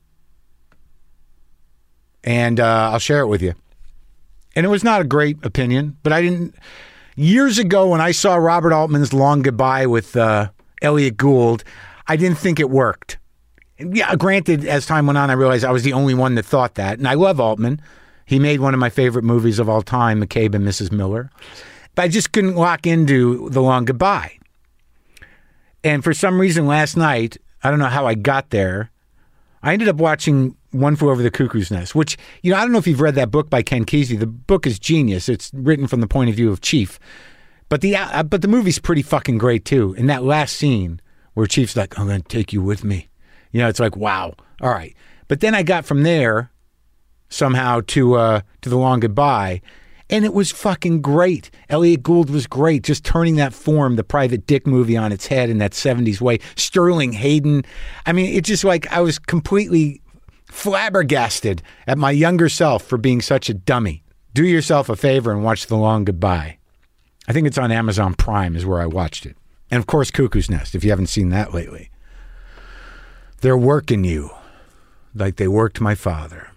And uh, I'll share it with you. And it was not a great opinion, but I didn't... Years ago, when I saw Robert Altman's Long Goodbye with uh, Elliot Gould, I didn't think it worked. Yeah, granted, as time went on, I realized I was the only one that thought that. And I love Altman. He made one of my favorite movies of all time, McCabe and Missus Miller. But I just couldn't lock into The Long Goodbye. And for some reason last night, I don't know how I got there, I ended up watching One Flew Over the Cuckoo's Nest, which, you know, I don't know if you've read that book by Ken Kesey. The book is genius. It's written from the point of view of Chief. But the uh, but the movie's pretty fucking great, too. In that last scene where Chief's like, I'm going to take you with me. You know, it's like, wow. All right. But then I got from there somehow to uh, to The Long Goodbye, and it was fucking great. Elliot Gould was great, just turning that form, the Private Dick movie, on its head in that seventies way. Sterling Hayden. I mean, it's just like I was completely flabbergasted at my younger self for being such a dummy. Do yourself a favor and watch The Long Goodbye. I think it's on Amazon Prime is where I watched it. And of course, Cuckoo's Nest, if you haven't seen that lately. They're working you like they worked my father.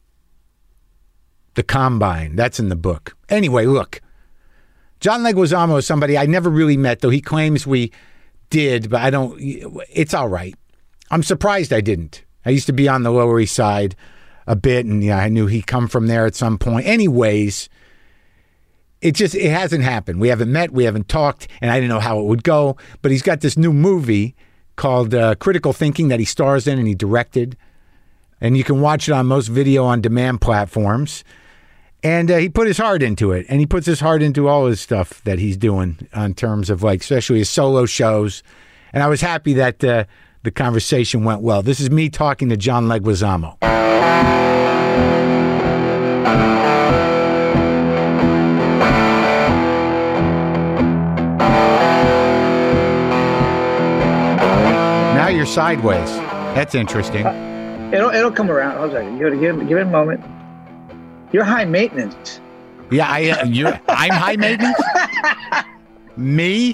The Combine, that's in the book. Anyway, look, John Leguizamo is somebody I never really met, though he claims we did, but I don't, it's all right. I'm surprised I didn't. I used to be on the Lower East Side a bit, and yeah, I knew he'd come from there at some point. Anyways, it just, it hasn't happened. We haven't met, we haven't talked, and I didn't know how it would go, but he's got this new movie called uh, Critical Thinking that he stars in and he directed, and you can watch it on most video-on-demand platforms. And uh, he put his heart into it, and he puts his heart into all his stuff that he's doing in terms of, like, especially his solo shows. And I was happy that uh, the conversation went well. This is me talking to John Leguizamo. Now you're sideways. That's interesting. Uh, it'll it'll come around. Hold on. You gotta give give it a moment. You're high maintenance. Yeah, I. Uh, you're. I'm high maintenance. Me.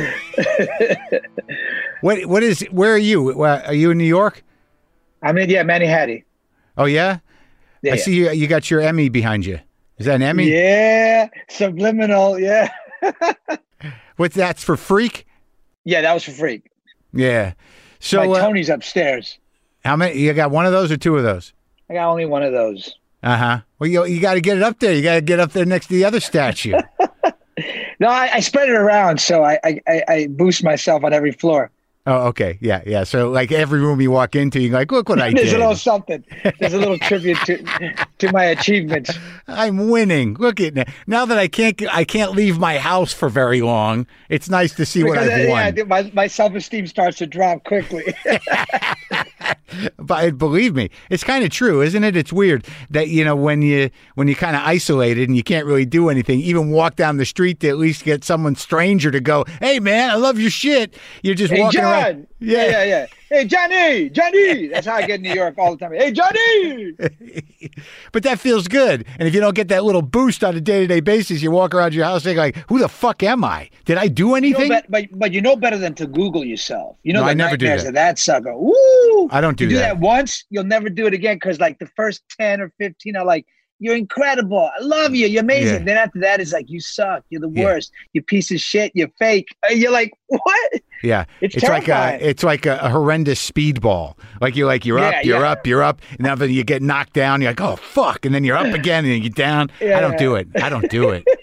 What? What is? Where are you? Uh, are you in New York? I mean, yeah, Manny Hattie. Oh yeah. Yeah, I yeah. see you. You got your Emmy behind you. Is that an Emmy? Yeah, subliminal. Yeah. What? That's for Freak. Yeah, that was for Freak. Yeah. So My uh, Tony's upstairs. how many? You got one of those or two of those? I got only one of those. Uh huh. Well, you you got to get it up there. You got to get up there next to the other statue. No, I, I spread it around, so I, I I boost myself on every floor. Oh, okay. Yeah, yeah. So like every room you walk into, you're like, look what I There's did. a little something. There's a little tribute to to my achievements. I'm winning. Look at now. Now that I can't, I can't leave my house for very long. It's nice to see what Because, I've uh, won. yeah, my my self esteem starts to drop quickly. But believe me, it's kind of true, isn't it? It's weird that, you know, when you when you kind of isolated and you can't really do anything, even walk down the street to at least get someone stranger to go, "Hey, man, I love your shit." You're just Hey, walking John. around. Yeah, yeah, yeah. Hey, Johnny, Johnny. That's how I get in New York all the time. Hey, Johnny. But that feels good. And if you don't get that little boost on a day-to-day basis, you walk around your house thinking like, who the fuck am I? Did I do anything? You know, but, but but you know better than to Google yourself. You know No, the I never do nightmares that. of that sucker. Woo! I don't do you do that. that once, you'll never do it again because like the first ten or fifteen are like, you're incredible. I love you. You're amazing. Yeah. Then after that, it's like, you suck. You're the Yeah. worst. You piece of shit. You're fake. And you're like, what? Yeah, It's like a, terrifying. it's like a, a horrendous speedball. Like you're like you're Yeah, up, you're yeah. up, you're up, and then you get knocked down. You're like, oh fuck, and then you're up again, and you're down. Yeah, I don't yeah. do it. I don't do it.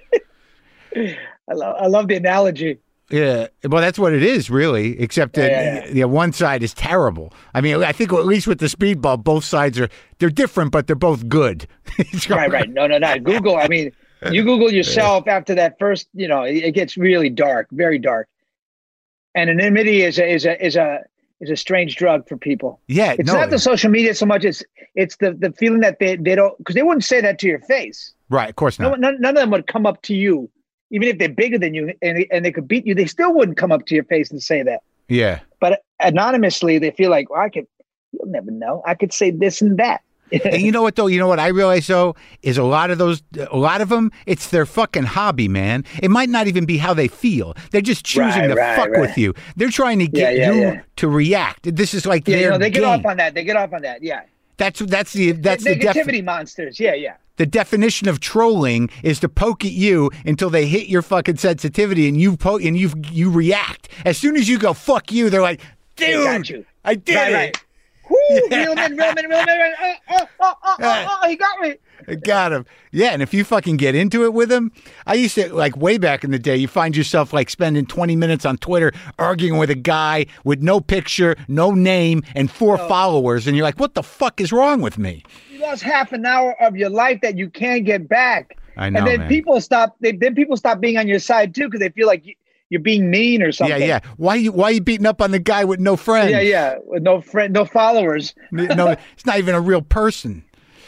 I love, I love the analogy. Yeah, well, that's what it is, really. Except that Yeah, yeah, yeah, yeah. one side is terrible. I mean, I think at least with the speedball, both sides are they're different, but they're both good. So- Right, right. No, no, no. Google. I mean, you Google yourself after that first, you know, it, it gets really dark, very dark. And anonymity is a is a is a is a strange drug for people. Yeah, It's no, not the social media so much. It's it's the the feeling that they they don't because they wouldn't say that to your face. right. Of course No, not. none, none of them would come up to you, even if they're bigger than you and and they could beat you. They still wouldn't come up to your face and say that. Yeah, But anonymously, they feel like, well, I could. You'll never know. I could say this and that. and you know what though? You know what I realize though is a lot of those, a lot of them, it's their fucking hobby, man. It might not even be how they feel. They're just choosing Right, to right, fuck right. with you. They're trying to get Yeah, yeah, you yeah. to react. This is like Yeah, their you know, they get game. off on that. They get off on that. Yeah. That's that's the that's the def- negativity monsters. Yeah, yeah. the definition of trolling is to poke at you until they hit your fucking sensitivity and you po- and you you react. As soon as you go fuck you, they're like, They dude, got you. I did Right, it. right. Woo, real men, real men, real men. Oh, oh, oh, oh, oh, oh, he got me. I got him. Yeah, and if you fucking get into it with him, I used to, like, way back in the day, you find yourself, like, spending twenty minutes on Twitter arguing with a guy with no picture, no name, and four followers, and you're like, what the fuck is wrong with me? You lost half an hour of your life that you can't get back. I know, And then man. people stop. They, then people stop being on your side too because they feel like you, you're being mean or something. Yeah, yeah. Why you why you beating up on the guy with no friends? yeah, yeah. With no friend, no followers. No, it's not even a real person.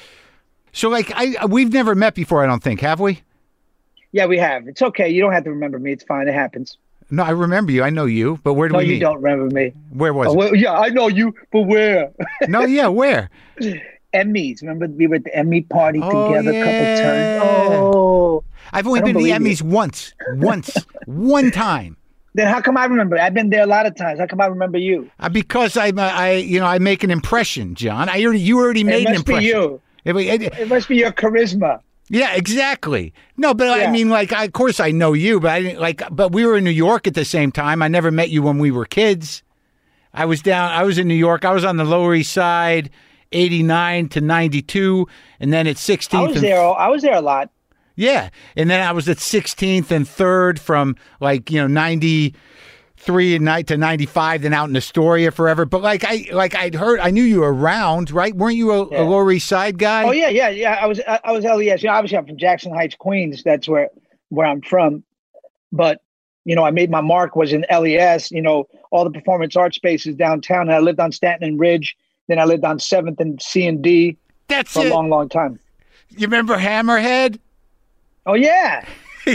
So, like, I we've never met before, I don't think, have we? Yeah, we have. It's okay. You don't have to remember me. It's fine. It happens. No, I remember you. I know you, but where do No, we you meet? don't remember me. Where was Oh, it? well, yeah, I know you, but where? No, yeah, where? Emmys. Remember we were at the Emmy party Oh, together yeah. a couple times. Oh. I've only I don't been to the believe Emmys once, once, one time. Then how come I remember? I've been there a lot of times. How come I remember you? Uh, because I, I, you know, I make an impression, John. I already, you already made It an must be impression. you. It- it- It must be your charisma. yeah, exactly. No, but I Yeah. mean, like, I, of course I know you, but I didn't like. But we were in New York at the same time. I never met you when we were kids. I was down. I was in New York. I was on the Lower East Side, eighty-nine to ninety-two, and then at I sixteenth. was and there. I was there a lot. Yeah, and then I was at sixteenth and third from like you know ninety-three and night to ninety-five, then out in Astoria forever. But like I like I'd heard, I knew you were around, right? Weren't you a, Yeah. a Lower East Side guy? Oh yeah, yeah, yeah. I was I, I was L E S. You know, obviously I'm from Jackson Heights, Queens. That's where where I'm from. But you know, I made my mark was in L E S. You know, all the performance art spaces downtown. And I lived on Staten and Ridge. Then I lived on Seventh and C and D That's for a it. long, long time. You remember Hammerhead? Oh yeah. do,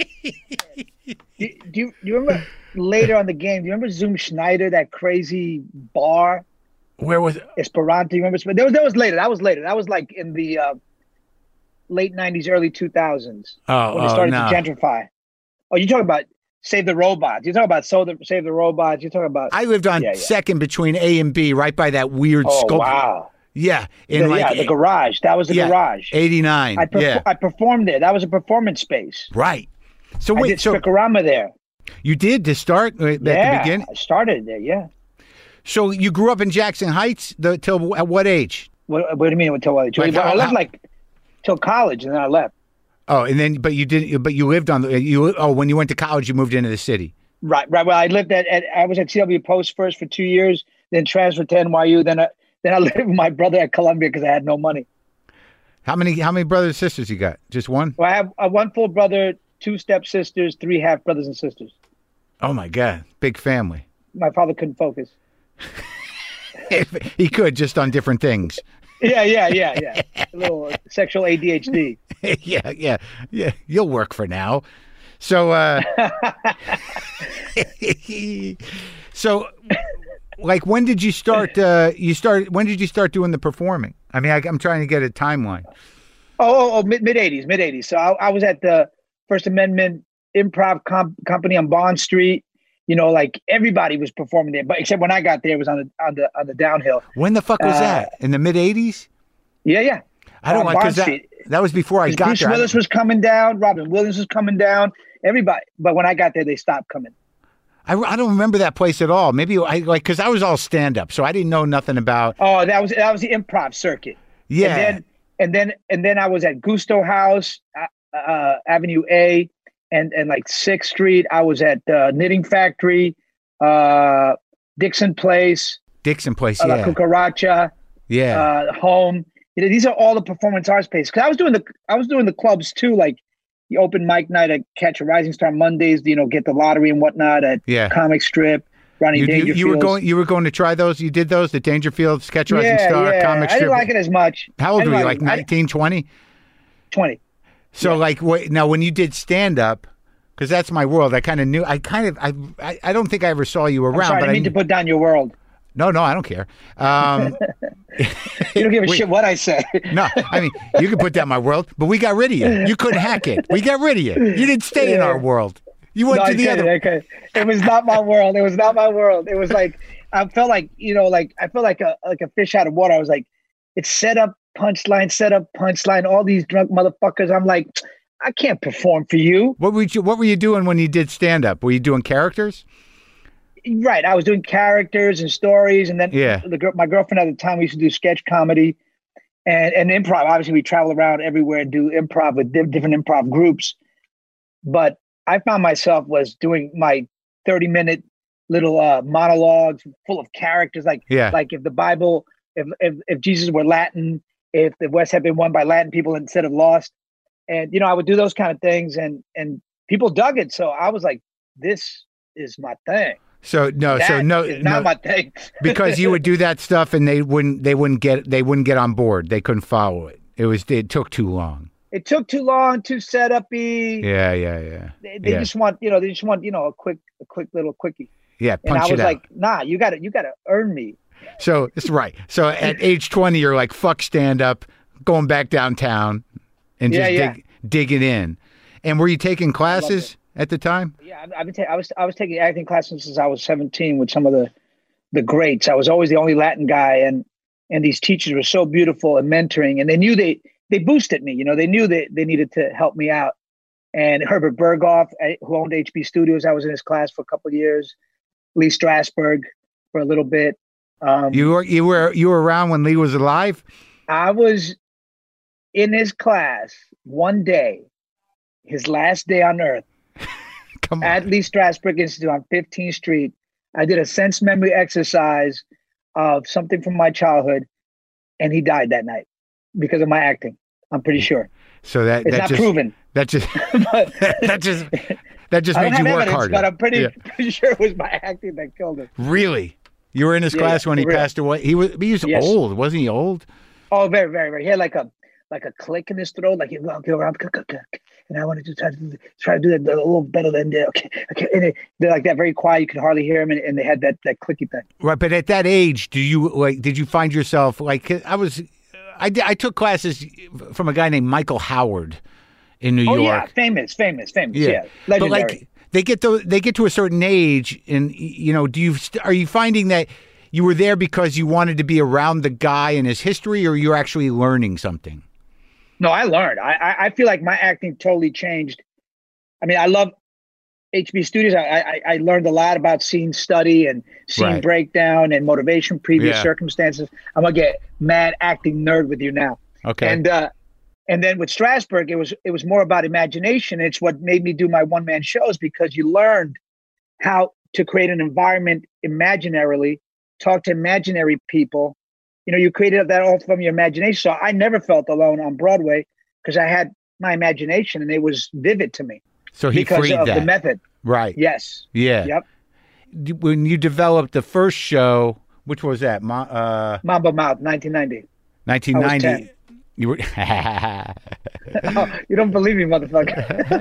do you do you remember later on the game? Do you remember Zoom Schneider, that crazy bar, Where was? Esperanto? You remember? That was that was later. That was later. That was like in the uh, late nineties, early two thousands Oh, when it oh, started no. to gentrify. Oh, you talking about Save the Robots? You talking about Save the Save the Robots? You talking about? I lived on Yeah, yeah. second between A and B, right by that weird oh sculpture. wow! Yeah, in The- like yeah, the garage. That was the yeah, garage. eighty-nine. I perf- yeah, I performed there. That was a performance space. right. So I wait, did so Spikorama there. you did to start uh, at yeah, the beginning. I started there. Yeah. So you grew up in Jackson Heights the, till at what age? What, what do you mean until what? Like I how- left how- like till college, and then I left. Oh, and then but you didn't. But you lived on the. You oh, when you went to college, you moved into the city. Right, right. Well, I lived at, at I was at C W Post first for two years, then transferred to N Y U. Then I then I lived with my brother at Columbia because I had no money. How many how many brothers and sisters you got? Just one? Well, I have uh, one full brother, two step sisters, three half brothers and sisters. Oh my God, big family. My father couldn't focus. He could just on different things. Yeah, yeah, yeah, yeah. A little uh, sexual A D H D. yeah, yeah, yeah. You'll work for now. So, uh, so like when did you start? Uh, you start. When did you start doing the performing? I mean, I, I'm trying to get a timeline. Oh, oh, oh mid mid eighties, mid eighties. So I, I was at the First Amendment Improv comp- Company on Bond Street. You know, like everybody was performing there, but except when I got there, it was on the on the on the downhill. When the fuck was uh, that? In the mid eighties? Yeah, yeah. I don't like because that, that was before I got Bruce there. Bruce Willis was coming down. Robin Williams was coming down. Everybody, but when I got there, they stopped coming. I, I don't remember that place at all. Maybe I like because I was all stand up, so I didn't know nothing about. Oh, that was that was the improv circuit. Yeah, and then and then and then I was at Gusto House, uh, uh, Avenue A, and and like Sixth Street. I was at uh, Knitting Factory, uh, Dixon Place, Dixon Place, uh, yeah, La Cucaracha, yeah, uh, Home. You know, these are all the performance arts spaces. Because I was doing the I was doing the clubs too, like the open mic night at Catch a Rising Star Mondays. You know, get the lottery and whatnot at yeah. Comic Strip. Ronnie you, Dangerfield. You, you were going. You were going to try those. You did those. The Dangerfield, Catch a Rising yeah, Star, yeah. Comic I Strip. didn't like it as much. How old were you? Like, Like nineteen, twenty? twenty. So yeah. like, wait, now when you did stand up, because that's my world. I kind of knew. I kind of. I. I, I don't think I ever saw you around. I'm sorry, but I mean I, to put down your world. No, no, I don't care. Um, you don't give a wait, shit what I say. No, I mean, you can put down my world, but we got rid of you. You couldn't hack it. We got rid of you. You didn't stay yeah. in our world. You went no, to I the couldn't, other. I couldn't. It was not my world. It was not my world. It was like I felt like you know, like I felt like a like a fish out of water. I was like, it's set up punchline, set up punchline. All these drunk motherfuckers. I'm like, I can't perform for you. What were you What were you doing when you did stand up? Were you doing characters? Right. I was doing characters and stories, and then yeah. the girl, my girlfriend at the time, we used to do sketch comedy and, and improv. Obviously, we travel around everywhere and do improv with diff- different improv groups. But I found myself was doing my thirty minute little uh, monologues full of characters. Like, yeah. like if the Bible, if, if if Jesus were Latin, if the West had been won by Latin people instead of lost. And, you know, I would do those kind of things and, and people dug it. So I was like, this is my thing. So no, that so no, is not no, my thing. because you would do that stuff and they wouldn't, they wouldn't get, they wouldn't get on board. They couldn't follow it. It was, it took too long. It took too long, too set-up-y. Yeah, yeah, yeah. They, they yeah. just want, you know, they just want, you know, a quick, a quick little quickie. Yeah, punch and I it was out. like, nah, you got to, you got to earn me. So it's right. So at age twenty, you're like, fuck stand up, going back downtown, and just yeah, yeah. dig, digging in. And were you taking classes at the time? Yeah, I've been ta- I was I was taking acting classes since I was seventeen with some of the the greats. I was always the only Latin guy, and and these teachers were so beautiful and mentoring, and they knew they they boosted me. You know, they knew that they needed to help me out. And Herbert Berghoff, who owned H B Studios, I was in his class for a couple of years. Lee Strasberg for a little bit. Um, you were you were you were around when Lee was alive? I was in his class one day, his last day on Earth. Come on. At Lee Strasberg Institute on fifteenth Street. I did a sense memory exercise of something from my childhood, and he died that night because of my acting. I'm pretty sure. So that it's that not just, proven. That just but, that just that just I made don't you have work evidence, harder. but I'm pretty, Yeah. pretty sure it was my acting that killed him. Really? You were in his Yeah, class yeah, when he for real. passed away. He was he was Yes. old, wasn't he? Old? Oh, very, very, very. He had like a like a click in his throat, like you go, go around, and I wanted to try to try to do that a little better than that. Okay, okay. And they, they're like that, very quiet. You could hardly hear him, and, and they had that that clicky thing. Right, but at that age, do you like? Did you find yourself like? I was, I did, I took classes from a guy named Michael Howard in New Oh York. yeah, famous, famous, famous. Yeah. Yeah, But legendary. like they get to they get to a certain age, and you know, do you st- are you finding that you were there because you wanted to be around the guy and his history, or you're actually learning something? No, I learned. I, I I feel like my acting totally changed. I mean, I love H B Studios. I I, I learned a lot about scene study and scene Right. breakdown and motivation, previous Yeah. circumstances. I'm gonna get mad acting nerd with you now. Okay. And uh, and then with Strasberg, it was it was more about imagination. It's what made me do my one man shows because you learned how to create an environment imaginarily, talk to imaginary people. You know, you created that all from your imagination. So I never felt alone on Broadway because I had my imagination and it was vivid to me. So he because freed of that. the method. Right. Yes. Yeah. Yep. D- When you developed the first show, which was that? Mo- uh, Mambo Mouth, nineteen ninety. nineteen I was ninety. ten. You were. Oh, you don't believe me, motherfucker.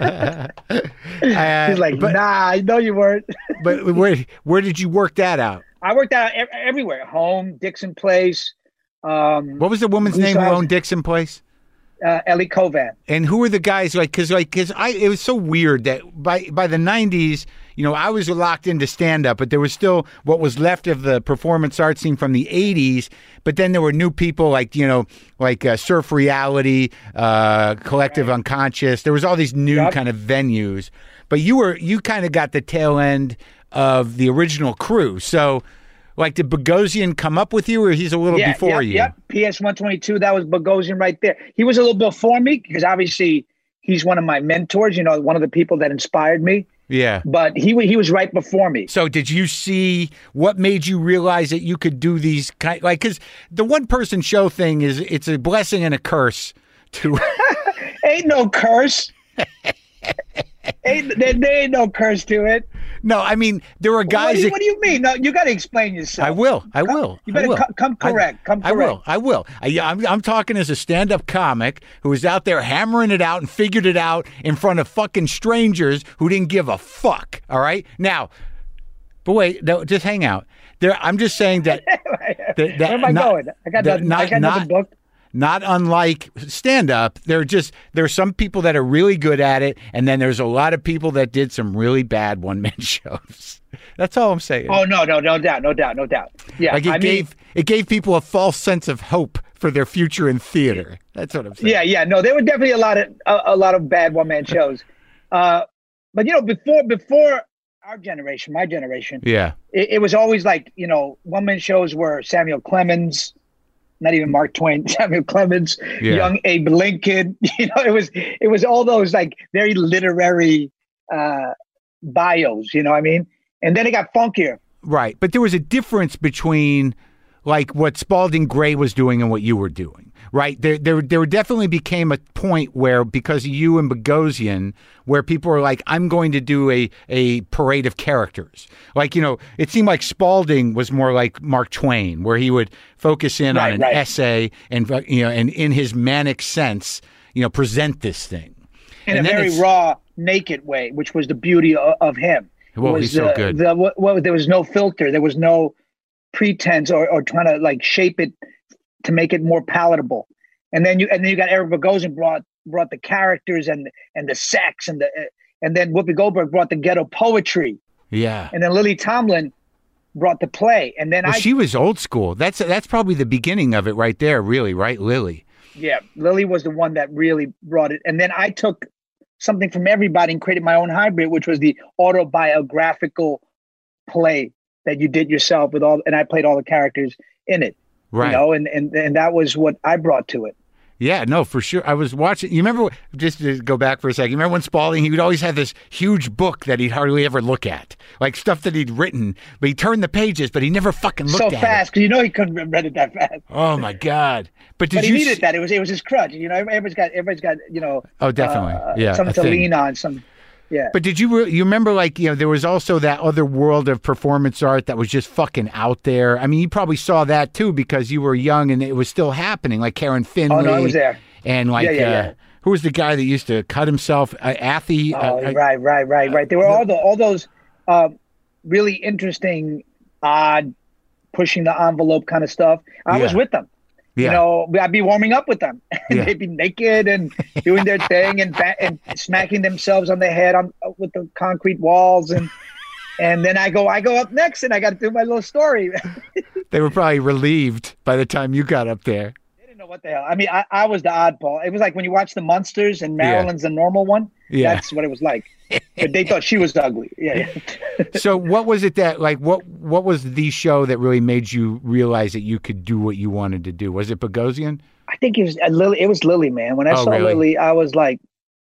Uh, He's like, but, nah, I know you weren't. but where where did you work that out? I worked out e- everywhere. Home, Dixon Place. Um, What was the woman's name who owned Dixon Place? Uh, Ellie Covan. And who were the guys like? Because like, because I, it was so weird that by by the nineties, you know, I was locked into stand up, but there was still what was left of the performance art scene from the eighties. But then there were new people like you know, like uh, Surf Reality, uh, Collective right. Unconscious. There was all these new yep. kind of venues. But you were you kind of got the tail end of the original crew. So. Like, did Bogosian come up with you, or he's a little yeah, before yep, you? Yep, P S one twenty-two, that was Bogosian right there. He was a little before me because obviously he's one of my mentors, you know, one of the people that inspired me. Yeah. But he he was right before me. So did you see what made you realize that you could do these kind like, because the one person show thing is it's a blessing and a curse to. Ain't no curse. ain't, there, there ain't no curse to it. No, I mean, there are guys. What do you, that, what do you mean? No, you got to explain yourself. I will. I come, will. You better I will. Come, come correct. Come I, correct. I will. I will. I, I'm, I'm talking as a stand-up comic who was out there hammering it out and figured it out in front of fucking strangers who didn't give a fuck. All right? Now, but wait, no, just hang out. There, I'm just saying that. that, that Where am I not, going? I got nothing. Not, I got nothing booked. Not unlike stand-up, there are just there are some people that are really good at it, and then there's a lot of people that did some really bad one-man shows. That's all I'm saying. Oh no, no, no doubt, no doubt, no doubt. Yeah, like it I gave mean, it gave people a false sense of hope for their future in theater. That's what I'm saying. Yeah, yeah. No, there were definitely a lot of a, a lot of bad one-man shows. Uh, but you know, before before our generation, my generation, yeah, it, it was always like you know, one-man shows were Samuel Clemens. Not even Mark Twain, Samuel Clemens, yeah. young Abe Lincoln. You know, it was it was all those like very literary uh, bios. You know what I mean? And then it got funkier. Right, but there was a difference between like what Spalding Gray was doing and what you were doing. Right, there, there, there definitely became a point where because of you and Bogosian, where people were like, "I'm going to do a a parade of characters." Like, you know, it seemed like Spalding was more like Mark Twain, where he would focus in right, on an right. essay and you know, and in his manic sense, you know, present this thing in and a very raw, naked way, which was the beauty of, of him. Well, was he's so the, good. The, what, what, there was no filter. There was no pretense or, or trying to like shape it to make it more palatable. And then you and then you got Eric Bogosian brought brought the characters and and the sex and the and then Whoopi Goldberg brought the ghetto poetry. Yeah. And then Lily Tomlin brought the play. And then well, I she was old school. That's that's probably the beginning of it right there, really, right, Lily? Yeah, Lily was the one that really brought it. And then I took something from everybody and created my own hybrid, which was the autobiographical play that you did yourself with all and I played all the characters in it. Right. You know, and, and, and that was what I brought to it. Yeah, no, for sure. I was watching. You remember, just to go back for a second, you remember when Spalding, he would always have this huge book that he'd hardly ever look at, like stuff that he'd written, but he turned the pages, but he never fucking looked so at it. So fast, because you know he couldn't have read it that fast. Oh, my God. But did but he you needed s- that. It was it was his crutch. You know, everybody's got, everybody's got you know. Oh, definitely. Uh, yeah. Something to lean on, some. Yeah. But did you re- you remember, like, you know, there was also that other world of performance art that was just fucking out there. I mean, you probably saw that, too, because you were young and it was still happening, like Karen Finley. Oh, no, I was there. And, like, yeah, yeah, uh, yeah. who was the guy that used to cut himself? Uh, Athy. Oh, uh, right, right, right, right. There were all, the, all those uh, really interesting, odd, pushing the envelope kind of stuff. I yeah. was with them. Yeah. You know, I'd be warming up with them. And Yeah. they'd be naked and doing their thing and ba- and smacking themselves on the head on with the concrete walls and and then I go I go up next and I got to do my little story. They were probably relieved by the time you got up there. They didn't know what the hell. I mean, I, I was the oddball. It was like when you watch the Munsters and Marilyn's the normal one. Yeah. That's what it was like. But they thought she was ugly. Yeah. yeah. So what was it that, like, what what was the show that really made you realize that you could do what you wanted to do? Was it Bogosian? I think it was uh, Lily. It was Lily, man. When I Oh, saw really? Lily, I was like,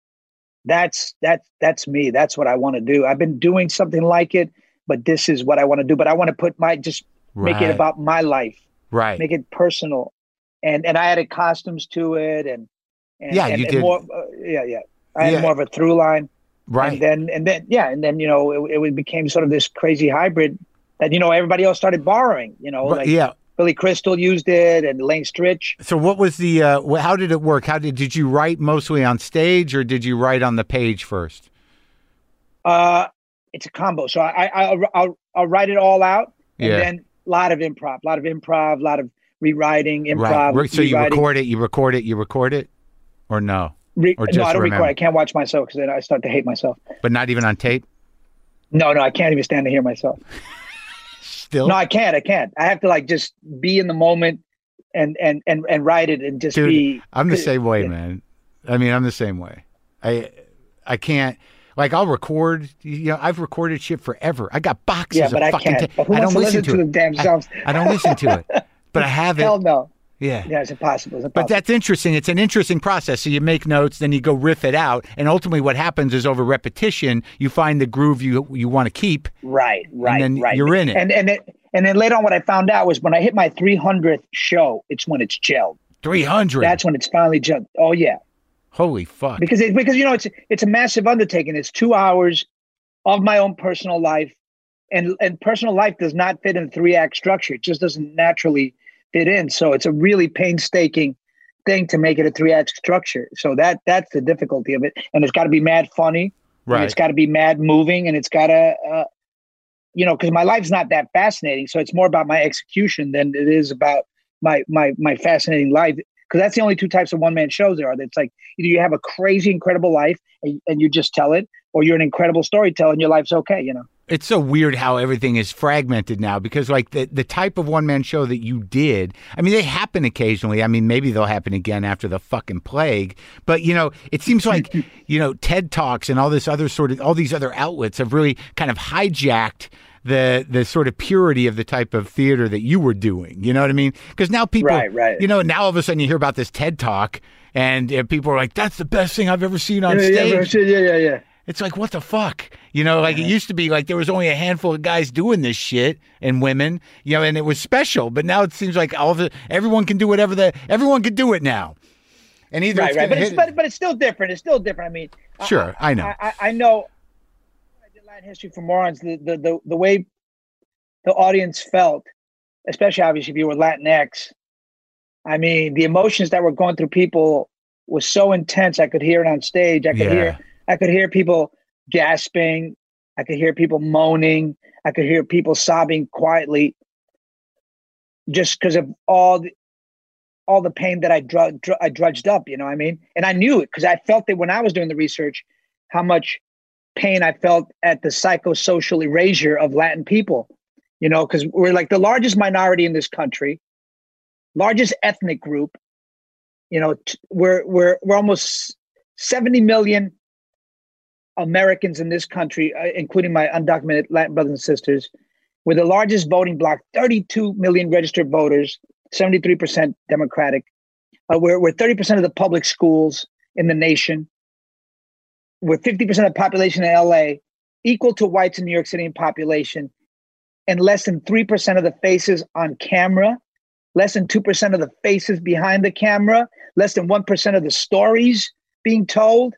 "That's that's that's me. That's what I want to do. I've been doing something like it, but this is what I want to do. But I want to put my just make Right. it about my life, Right. make it personal, and and I added costumes to it, and, and Yeah, and, you and did. More, uh, yeah, yeah. I had Yeah. more of a through line, Right. And then and then yeah, and then you know it, it became sort of this crazy hybrid that you know everybody else started borrowing. You know, But- like yeah. Billy Crystal used it, and Lane Stritch. So what was the, uh, wh- how did it work? How did, did you write mostly on stage or did you write on the page first? Uh, it's a combo. So I, I I'll, I'll I'll write it all out, And Yeah. then a lot of improv, a lot of improv, a lot of rewriting, improv. Right. So you rewriting. record it, you record it, you record it, or no? Re- or no, just I don't remember? record. I can't watch myself because then I start to hate myself. But not even on tape? No, no, I can't even stand to hear myself. Still? No, I can't. I can't. I have to like just be in the moment and and and and write it and just Dude, be. I'm the same way, yeah. man. I mean, I'm the same way. I I can't. Like, I'll record, you know, I've recorded shit forever. I got boxes Yeah, of but I fucking can't. tape. But who I don't wants to listen to listen to it. them damn I- selves? I, don't listen to it. But I have it. Hell no. Yeah. Yeah, it's impossible. It's impossible. But that's interesting. It's an interesting process. So you make notes, then you go riff it out, and ultimately what happens is over repetition, you find the groove you you want to keep. right, right, then right. you're in it. And and it, and then later on, what I found out was when I hit my three hundredth show, it's when it's gelled. three hundred. That's when it's finally gelled. Oh yeah, Holy fuck. because it, because you know it's it's a massive undertaking. It's two hours of my own personal life, and and personal life does not fit in a three act structure. It just doesn't naturally fit in. So it's a really painstaking thing to make it a three act structure. So that that's the difficulty of it, and it's got to be mad funny. Right. And it's got to be mad moving, and it's got to, uh, you know, because my life's not that fascinating. So it's more about my execution than it is about my my my fascinating life. Because that's the only two types of one man shows there are. It's like either you have a crazy, incredible life and, and you just tell it, or you're an incredible storyteller and your life's okay. You know. It's so weird how everything is fragmented now because, like, the, the type of one-man show that you did, I mean, they happen occasionally. I mean, maybe they'll happen again after the fucking plague. But, you know, it seems like, you know, TED Talks and all this other sort of, all these other outlets have really kind of hijacked the the sort of purity of the type of theater that you were doing. You know what I mean? Because now people, Right, right. you know, now all of a sudden you hear about this TED Talk and uh, people are like, that's the best thing I've ever seen on Yeah, yeah, stage. yeah, yeah, yeah. It's like, what the fuck? You know, like it used to be like there was only a handful of guys doing this shit and women, you know, and it was special. But now it seems like all of it, everyone can do whatever the, everyone can do it now. And either Right, it's right. gonna But it's, hit- but, but it's still different. It's still different. I mean, Sure, I know. I, I, I know. I did Latin history for morons. The, the the the way the audience felt, especially obviously if you were Latinx. I mean, the emotions that were going through people was so intense. I could hear it on stage. I could Yeah. hear. I could hear people gasping. I could hear people moaning. I could hear people sobbing quietly, just because of all the all the pain that I drug, dr- I drudged up. You know what I mean? And I knew it because I felt it when I was doing the research, how much pain I felt at the psychosocial erasure of Latin people. You know, because we're like the largest minority in this country, largest ethnic group. You know, t- we're we're we're almost seventy million Americans in this country, uh, including my undocumented Latin brothers and sisters. We're the largest voting bloc, thirty-two million registered voters, seventy-three percent Democratic. Uh, we're we're thirty percent of the public schools in the nation. We're fifty percent of the population in L A, equal to whites in New York City in population, and less than three percent of the faces on camera, less than two percent of the faces behind the camera, less than one percent of the stories being told.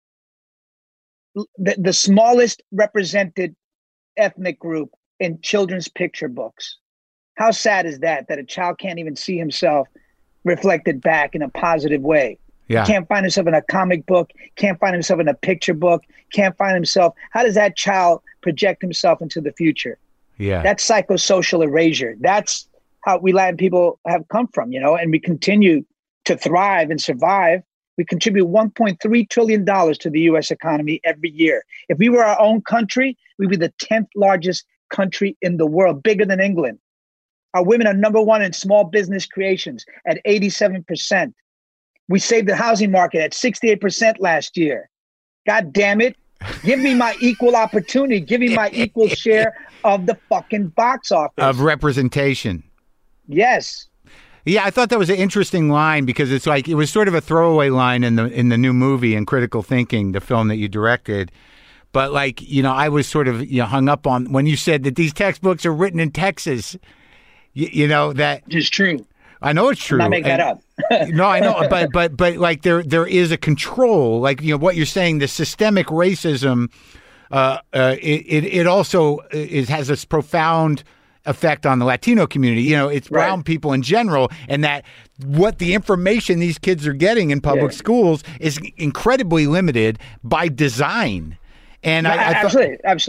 The, the smallest represented ethnic group in children's picture books. How sad is that, that a child can't even see himself reflected back in a positive way? yeah. Can't find himself in a comic book, can't find himself in a picture book, can't find himself. How does that child project himself into the future? Yeah. That's psychosocial erasure. That's how we Latin people have come from, you know, and we continue to thrive and survive. We contribute one point three trillion dollars to the U S economy every year. If we were our own country, we'd be the tenth largest country in the world, bigger than England. Our women are number one in small business creations at eighty-seven percent. We saved the housing market at sixty-eight percent last year. God damn it. Give me my equal opportunity. Give me my equal share of the fucking box office. Of representation. Yes. Yeah, I thought that was an interesting line because it's like it was sort of a throwaway line in the in the new movie in Critical Thinking, the film that you directed. But like, you know, I was sort of you know, hung up on when you said that these textbooks are written in Texas. You, you know that It's true. I know it's true. Not make that And- up. no, I know, but but but like there there is a control, like you know what you're saying, the systemic racism. Uh, uh, it, it it also is has this profound effect on the Latino community. You know, it's brown Right. people in general, and that what the information these kids are getting in public Yeah. schools is incredibly limited by design. And I, I thought, absolutely, absolutely.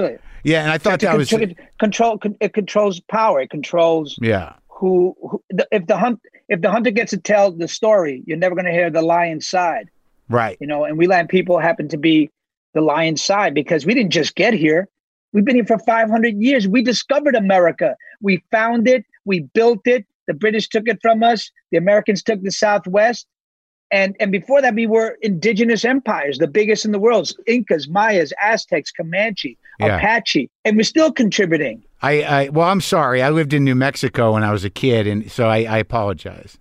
Yeah, and I thought To that was con- control. It controls power. It controls yeah. who. who the, if the hunt, if the hunter gets to tell the story, you're never going to hear the lion's side. Right. You know, and we land people happen to be the lion's side because we didn't just get here. We've been here for five hundred years. We discovered America. We found it. We built it. The British took it from us. The Americans took the Southwest. And, and before that, we were indigenous empires, the biggest in the world. Incas, Mayas, Aztecs, Comanche, Yeah. Apache. And we're still contributing. I, I well, I'm sorry. I lived in New Mexico when I was a kid, and so I, I apologize.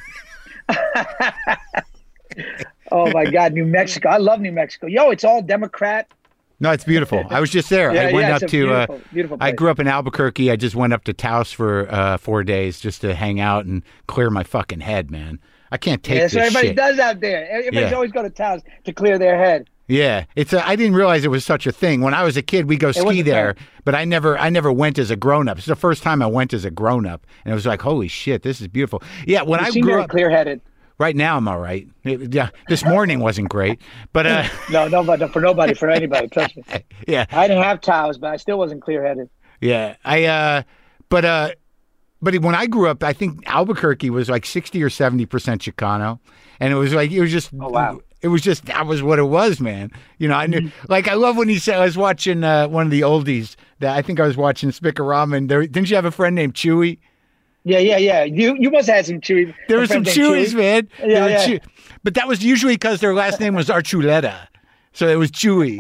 Oh, my God, New Mexico. I love New Mexico. Yo, it's all Democrat. No, it's beautiful. I was just there. Yeah, I went yeah, up it's a to. beautiful, uh, beautiful I place. grew up in Albuquerque. I just went up to Taos for uh, four days just to hang out and clear my fucking head, man. I can't take Yeah, that's this what everybody shit. does out there. Everybody's Yeah. always go to towns to clear their head. Yeah, it's. A, I didn't realize it was such a thing. When I was a kid, we go ski wasn't there, fair. but I never, I never went as a grown up. It's the first time I went as a grown up, and it was like, holy shit, this is beautiful. Yeah, when You I seem grew very up, clear-headed. right now I'm all right. It- yeah, this morning wasn't great, but uh, No, no, but for nobody, for anybody. Trust me. yeah, I didn't have towels, but I still wasn't clear-headed. yeah. I, uh, but uh, but when I grew up, I think Albuquerque was like sixty or seventy percent Chicano, and it was like it was just. Oh, wow. It was just that was what it was, man. You know, I knew. Like I love when he said I was watching uh, one of the oldies. That I think I was watching Spicorama, and there didn't you have a friend named Chewy? Yeah, yeah, yeah. You you must have had some Chewy. There a were some friend named Chewies, Chewy. man. Yeah, There were yeah. Chew- but that was usually because their last name was Archuleta, so it was Chewy.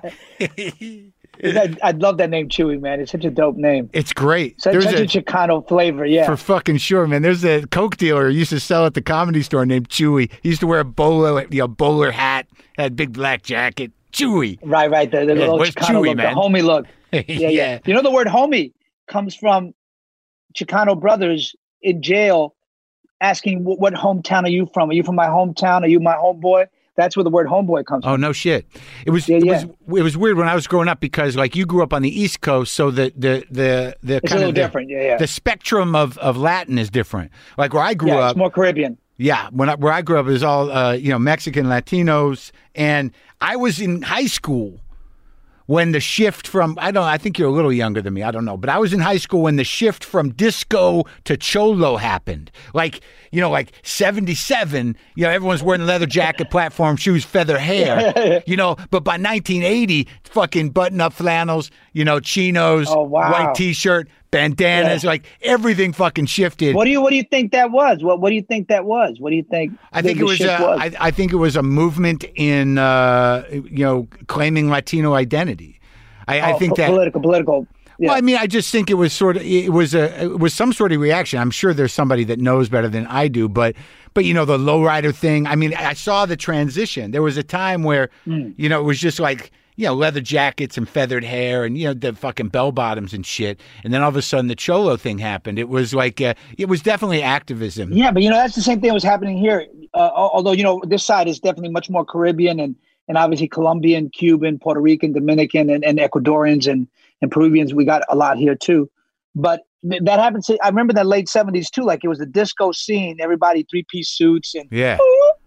I, I love that name, Chewy, man. It's such a dope name. It's great. Such, There's such a, a, Chicano flavor, yeah. for fucking sure, man. There's a Coke dealer who used to sell at the Comedy Store named Chewy. He used to wear a bowler, you know, bowler hat, had a big black jacket. Chewy. right, right. The, the Yeah, little where's Chicano Chewy, look, man? the homie look. yeah. Yeah, yeah. You know, the word homie comes from Chicano brothers in jail asking, "What what hometown are you from? Are you from my hometown? Are you my homeboy?" That's where the word homeboy comes from. Oh no shit! It was Yeah, it yeah. was it was weird when I was growing up because like you grew up on the East Coast, so the the the the It's a kind little of the, different, yeah, yeah. the spectrum of, of Latin is different. Like where I grew Yeah, up, it's more Caribbean. yeah, when I, where I grew up it was all uh, you know Mexican Latinos, and I was in high school when the shift from I don't I think you're a little younger than me, I don't know, but I was in high school when the shift from disco to cholo happened. Like, you know, like seventy-seven, you know, everyone's wearing leather jacket, platform shoes, feather hair, you know, but by nineteen eighty, fucking button up flannels, you know, chinos, Oh, wow. white t-shirt, bandanas, Yeah. like everything fucking shifted. What do you What do you think that was? What What do you think that was? What do you think? I the- think the it was, shift uh, I, I think it was a movement in, uh, you know, claiming Latino identity. I, I Oh, think po- that. political, political. Yeah. Well, I mean, I just think it was sort of it was a it was some sort of reaction. I'm sure there's somebody that knows better than I do, but but you know the lowrider thing. I mean, I saw the transition. There was a time where Hmm. you know it was just like you know leather jackets and feathered hair and you know the fucking bell bottoms and shit, and then all of a sudden the cholo thing happened. It was like uh, it was definitely activism. Yeah, but you know that's the same thing that was happening here. Uh, al- although you know this side is definitely much more Caribbean and and obviously Colombian, Cuban, Puerto Rican, Dominican, and, and Ecuadorians and and Peruvians. We got a lot here too. But th- that happened. To, I remember that late seventies too. Like it was the disco scene. Everybody three piece suits and Yeah.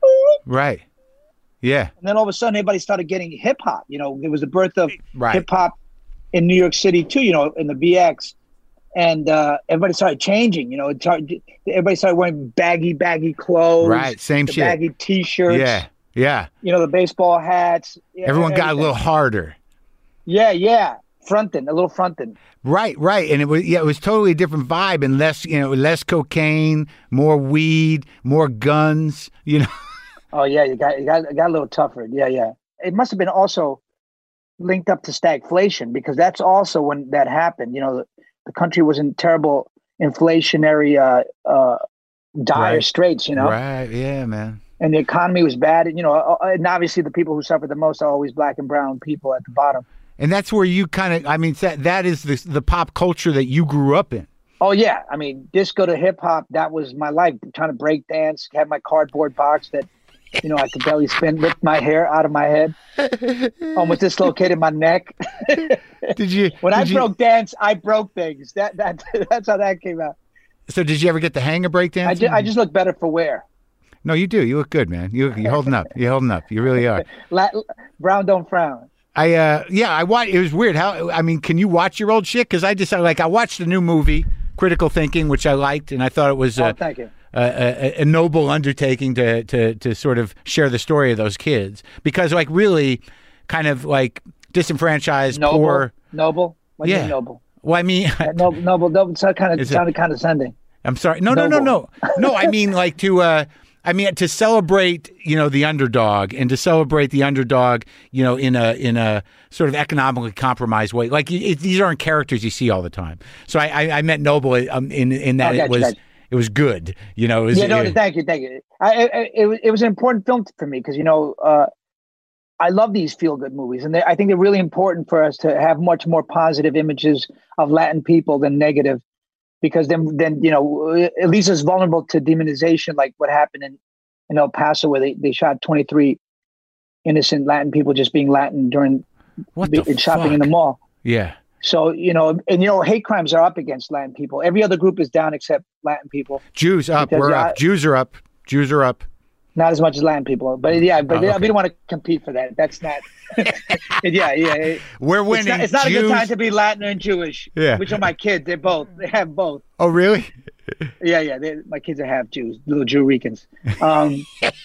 Right. Yeah. and then all of a sudden everybody started getting hip hop. You know, it was the birth of Right. hip hop in New York City too. You know, in the B X. And uh, everybody started changing, you know. It started, everybody started wearing baggy, baggy clothes. Right, same the shit. Baggy T-shirts. Yeah. Yeah. You know, the baseball hats. Yeah, Everyone got a everything. little harder. Yeah, yeah. Fronting, a little fronting. Right, right, and it was yeah, it was totally a different vibe and less, you know, less cocaine, more weed, more guns, you know. Oh yeah, you got you got it got a little tougher. Yeah, yeah. It must have been also linked up to stagflation because that's also when that happened. You know, the, the country was in terrible inflationary, uh, uh, dire Right. straits. You know, Right, yeah, man. and the economy was bad. And, you know, uh, and obviously the people who suffered the most are always black and brown people at the bottom. And that's where you kind of, I mean, that that is the the pop culture that you grew up in. Oh yeah, I mean, disco to hip hop, that was my life. Trying to break dance, had my cardboard box that, you know, I could barely spin, ripped my hair out of my head, almost dislocated my neck. Did you? When did I you- broke dance, I broke things. That that that's how that came out. So did you ever get the hang of breakdancing? I, ju- I just look better for wear. No, you do. You look good, man. You you're holding up. You're holding up. You really are. La- brown don't frown. I uh yeah, I watch. It was weird. How I mean, can you watch your old shit? Because I just like I watched the new movie, Critical Thinking, which I liked, and I thought it was Oh, uh, thank you. a, a, a noble undertaking to to to sort of share the story of those kids, because like really, kind of like disenfranchised, Noble, poor. noble. What do you Yeah. mean noble? Well, I mean, Uh, noble, noble, noble. It kind of Is it- sounded condescending. I'm sorry. No, no, no, no, no. I mean, like to, uh, I mean, to celebrate, you know, the underdog, and to celebrate the underdog, you know, in a in a sort of economically compromised way. Like it, these aren't characters you see all the time. So I, I, I meant noble um, in in that Oh, it gotcha, was gotcha. it was good. You know, it was, Yeah, no, it- thank you, thank you. I, I, it, was- it was an important film for me because you know uh, I love these feel good movies, and they, I think they're really important for us to have much more positive images of Latin people than negative, because then then you know at least it's vulnerable to demonization, like what happened in, in El Paso, where they, they shot twenty-three innocent Latin people just being Latin during what be- the shopping fuck? in the mall. Yeah. So you know, and you know, hate crimes are up against Latin people. Every other group is down except Latin people. Jews up. Because, We're yeah, up. Jews are up. Jews are up. Not as much as Latin people, but yeah, but Oh, yeah, okay. we don't want to compete for that. That's not. yeah, yeah. it- We're It's winning. not, it's not a Jews. good time to be Latin and Jewish. Yeah. Which are my kids? They're both. They have both. Oh, really? Yeah, yeah. They, my kids are half Jews, little Jew Ricans. Um,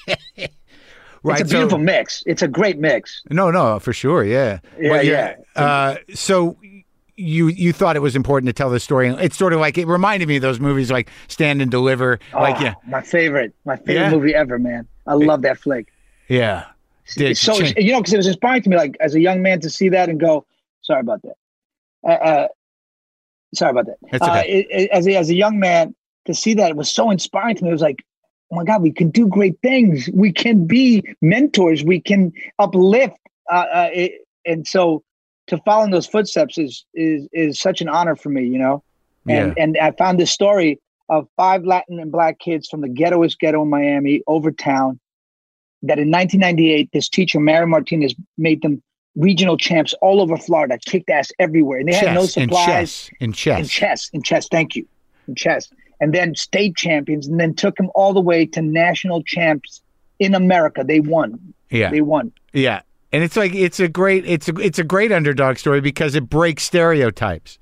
Right. it's a so- beautiful mix. It's a great mix. No, no, for sure. Yeah. Yeah, Well, yeah. Uh, so you you thought it was important to tell the story. It's sort of like it reminded me of those movies like Stand and Deliver. Like Oh, yeah, my favorite, my favorite Yeah? movie ever, man. I love that flick. yeah. Did It's so cha- you know because it was inspiring to me, like as a young man, to see that and go, sorry about that. Uh, uh, sorry about that. That's Uh, okay. it, it- as a, as a young man, to see that, it was so inspiring to me. It was like, oh my God, we can do great things. We can be mentors. We can uplift. Uh, uh, it, and so to follow in those footsteps is is is such an honor for me, you know. And Yeah. and I found this story of five Latin and Black kids from the ghettoest ghetto in Miami, Overtown, that in nineteen ninety-eight, this teacher, Mary Martinez, made them regional champs all over Florida, kicked ass everywhere. And they had no chess and supplies. chess and chess. In chess, in chess, thank you. In chess. And then state champions, and then took them all the way to national champs in America. They won. Yeah, They won. yeah. And it's like it's a great it's a it's a great underdog story because it breaks stereotypes,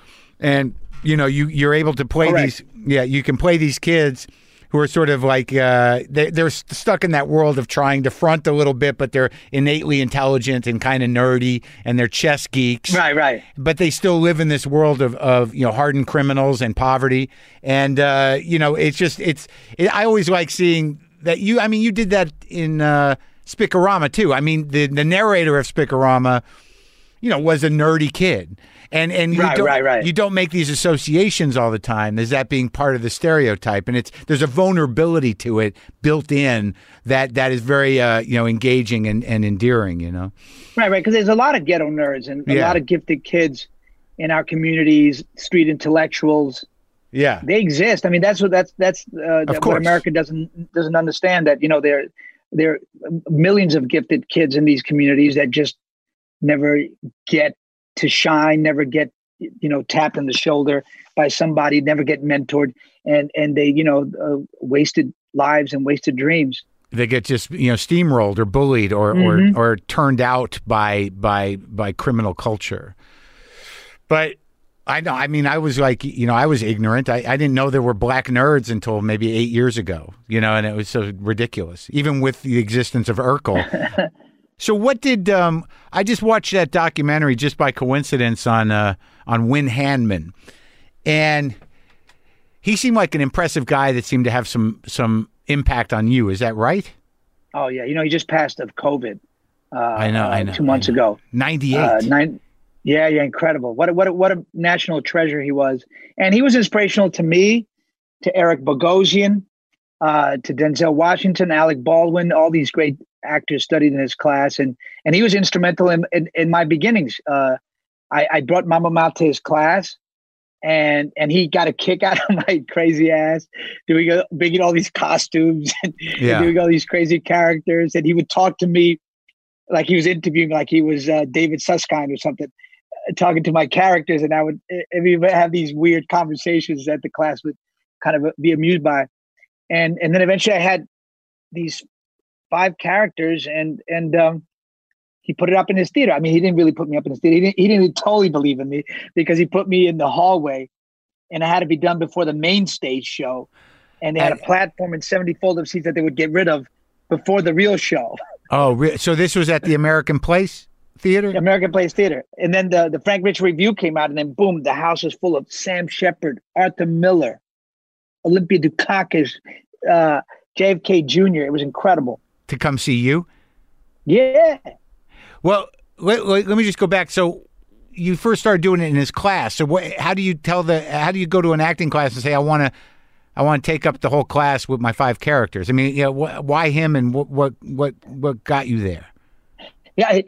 and you know you you're able to play Correct. these. Yeah, you can play these kids who are sort of like uh, they, they're st- stuck in that world of trying to front a little bit, but they're innately intelligent and kind of nerdy, and they're chess geeks. Right, right. But they still live in this world of, of you know hardened criminals and poverty, and uh, you know it's just it's it, I always like seeing that you. I mean, you did that in uh, Spicorama too. I mean, the the narrator of Spicorama, you know, was a nerdy kid. And and you Right, don't, right, right. you don't make these associations all the time as that being part of the stereotype, and it's there's a vulnerability to it built in that that is very uh, you know engaging and, and endearing. You know, Right, right. Because there's a lot of ghetto nerds and a Yeah. lot of gifted kids in our communities, street intellectuals. yeah, They exist. I mean, that's what that's that's uh, that course. what America doesn't doesn't understand. That you know there there are millions of gifted kids in these communities that just never get to shine, never get you know tapped on the shoulder by somebody, never get mentored, and and they you know uh, wasted lives and wasted dreams. they get just you know steamrolled or bullied or Mhm. or or turned out by by by criminal culture. But I know. I mean, I was like, you know, I was ignorant. I, I didn't know there were black nerds until maybe eight years ago, you know, and it was so ridiculous, even with the existence of Urkel. So what did, um, I just watched that documentary just by coincidence on, uh, on Win Handman. And he seemed like an impressive guy that seemed to have some, some impact on you. Is that right? Oh yeah, you know he just passed of COVID. Uh, I know, uh, I know, Two months I know. ago. ninety-eight. Uh, nine, yeah, yeah, incredible. What a, what a, what a national treasure he was, and he was inspirational to me, to Eric Bogosian, uh, to Denzel Washington, Alec Baldwin. All these great actors studied in his class, and and he was instrumental in in, in my beginnings. Uh, I, I brought Mama Mal to his class, and and he got a kick out of my crazy ass doing a, making all these costumes and, Yeah. and doing all these crazy characters, and he would talk to me like he was interviewing, like he was uh, David Susskind or something, uh, talking to my characters, and I would and we would have these weird conversations that the class would kind of be amused by, and and then eventually I had these five characters, and and um, he put it up in his theater. I mean, he didn't really put me up in his theater. He didn't, he didn't totally believe in me because he put me in the hallway, and it had to be done before the main stage show. And they had a platform and seventy fold-up seats that they would get rid of before the real show. Oh, re- so this was at the American Place Theater? American Place Theater. And then the, the Frank Rich Review came out, and then boom, the house was full of Sam Shepard, Arthur Miller, Olympia Dukakis, uh, J F K Junior It was incredible. To come see you? Yeah. Well, let, let, let me just go back. So you first started doing it in his class. So what, how do you tell the, how do you go to an acting class and say, I want to, I want to take up the whole class with my five characters? I mean, yeah, wh- why him, and what, what, what, what got you there? Yeah.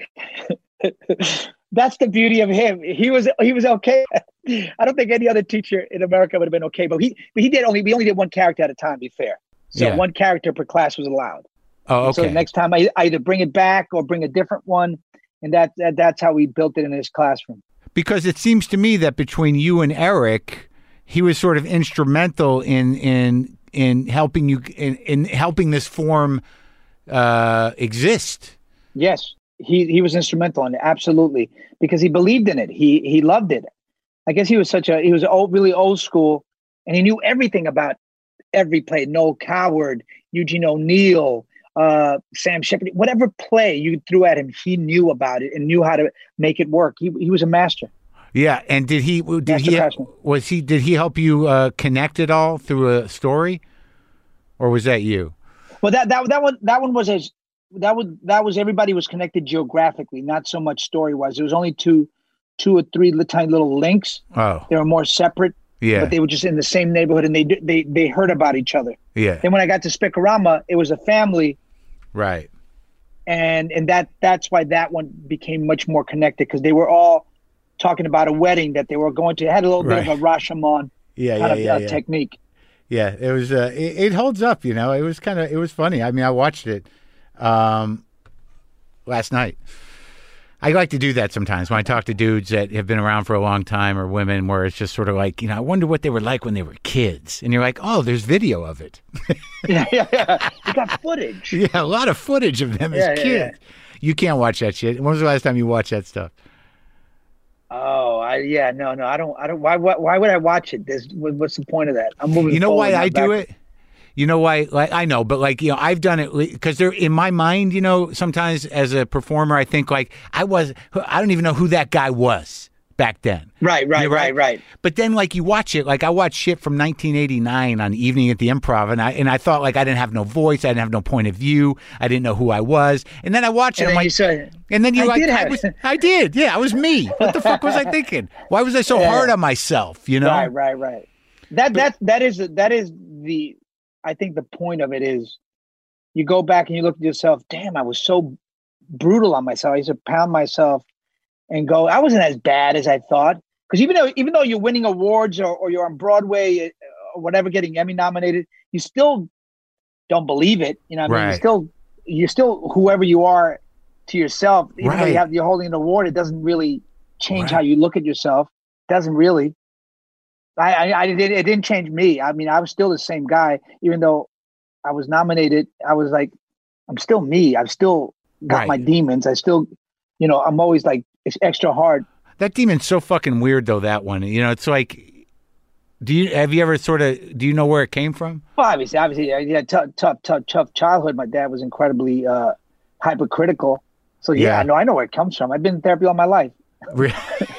That's the beauty of him. He was, he was okay. I don't think any other teacher in America would have been okay, but he, but he did only, we only did one character at a time, to be fair. So Yeah. one character per class was allowed. Oh, okay. So the next time I, I either bring it back or bring a different one. And that, that that's how we built it in his classroom. Because it seems to me that between you and Eric, he was sort of instrumental in in in helping you in, in helping this form uh, exist. Yes, he he was instrumental in it, absolutely, because he believed in it. He he loved it. I guess he was such a he was old, really old school, and he knew everything about every play. Noel Coward, Eugene O'Neill, uh, Sam Shepard, whatever play you threw at him, he knew about it and knew how to make it work. He he was a master. Yeah, and did he did Master he craftsman. was he did he help you uh, connect it all through a story, or was that you? Well, that that that one that one was as that was that was everybody was connected geographically, not so much story wise. There was only two two or three li- tiny little links. Oh, They were more separate, yeah, but they were just in the same neighborhood, and they d- they they heard about each other. yeah, Then when I got to Spikorama, it was a family, right. and and that that's why that one became much more connected, because they were all talking about a wedding that they were going to. It had a little Right. bit of a Rashomon Yeah, kind yeah, of yeah, uh, yeah. technique. Yeah, it was. Uh, it, it holds up, you know. It was kind of. It was funny. I mean, I watched it um, last night. I like to do that sometimes when I talk to dudes that have been around for a long time, or women, where it's just sort of like, you know, I wonder what they were like when they were kids, and you're like, oh, there's video of it. yeah, yeah, yeah. You got footage. Yeah, a lot of footage of them Yeah, as yeah, kids. You can't watch that shit. When was the last time you watched that stuff? Oh, I yeah, no, no, I don't, I don't. Why, why, why would I watch it? There's, what, what's the point of that? I'm moving. You know forward, why I not do back. it? You know why? Like I know, but like you know, I've done it because they're in my mind. You know, sometimes as a performer, I think like I was. I don't even know who that guy was back then. Right, right, You're right, right. But then, like you watch it, like I watched shit from nineteen eighty-nine on Evening at the Improv, and I and I thought like I didn't have no voice, I didn't have no point of view, I didn't know who I was, and then I watched it, And I'm then like, you said, and then you I like, did I have was, it. I did, yeah, I was me. What the fuck was I thinking? Why was I so Yeah. hard on myself? You know? right, right, right. That that that is that is the. I think the point of it is, you go back and you look at yourself. Damn, I was so brutal on myself. I used to pound myself and go, I wasn't as bad as I thought. Because even though even though you're winning awards or, or you're on Broadway or whatever, getting Emmy nominated, you still don't believe it. You know, what I mean, Right. you still you're still whoever you are to yourself. Even though Right. you have you're holding an award, it doesn't really change Right. how you look at yourself. It doesn't really. I, I, I did, it didn't change me. I mean, I was still the same guy, even though I was nominated. I was like, I'm still me. I've still got Right. my demons. I still, you know, I'm always like, it's extra hard. That demon's so fucking weird, though. That one, you know, it's like, do you have you ever sort of do you know where it came from? Well, obviously, obviously, I had tough, tough, tough, tough childhood. My dad was incredibly uh, hypercritical. So yeah, Yeah. I know, I know where it comes from. I've been in therapy all my life. Re-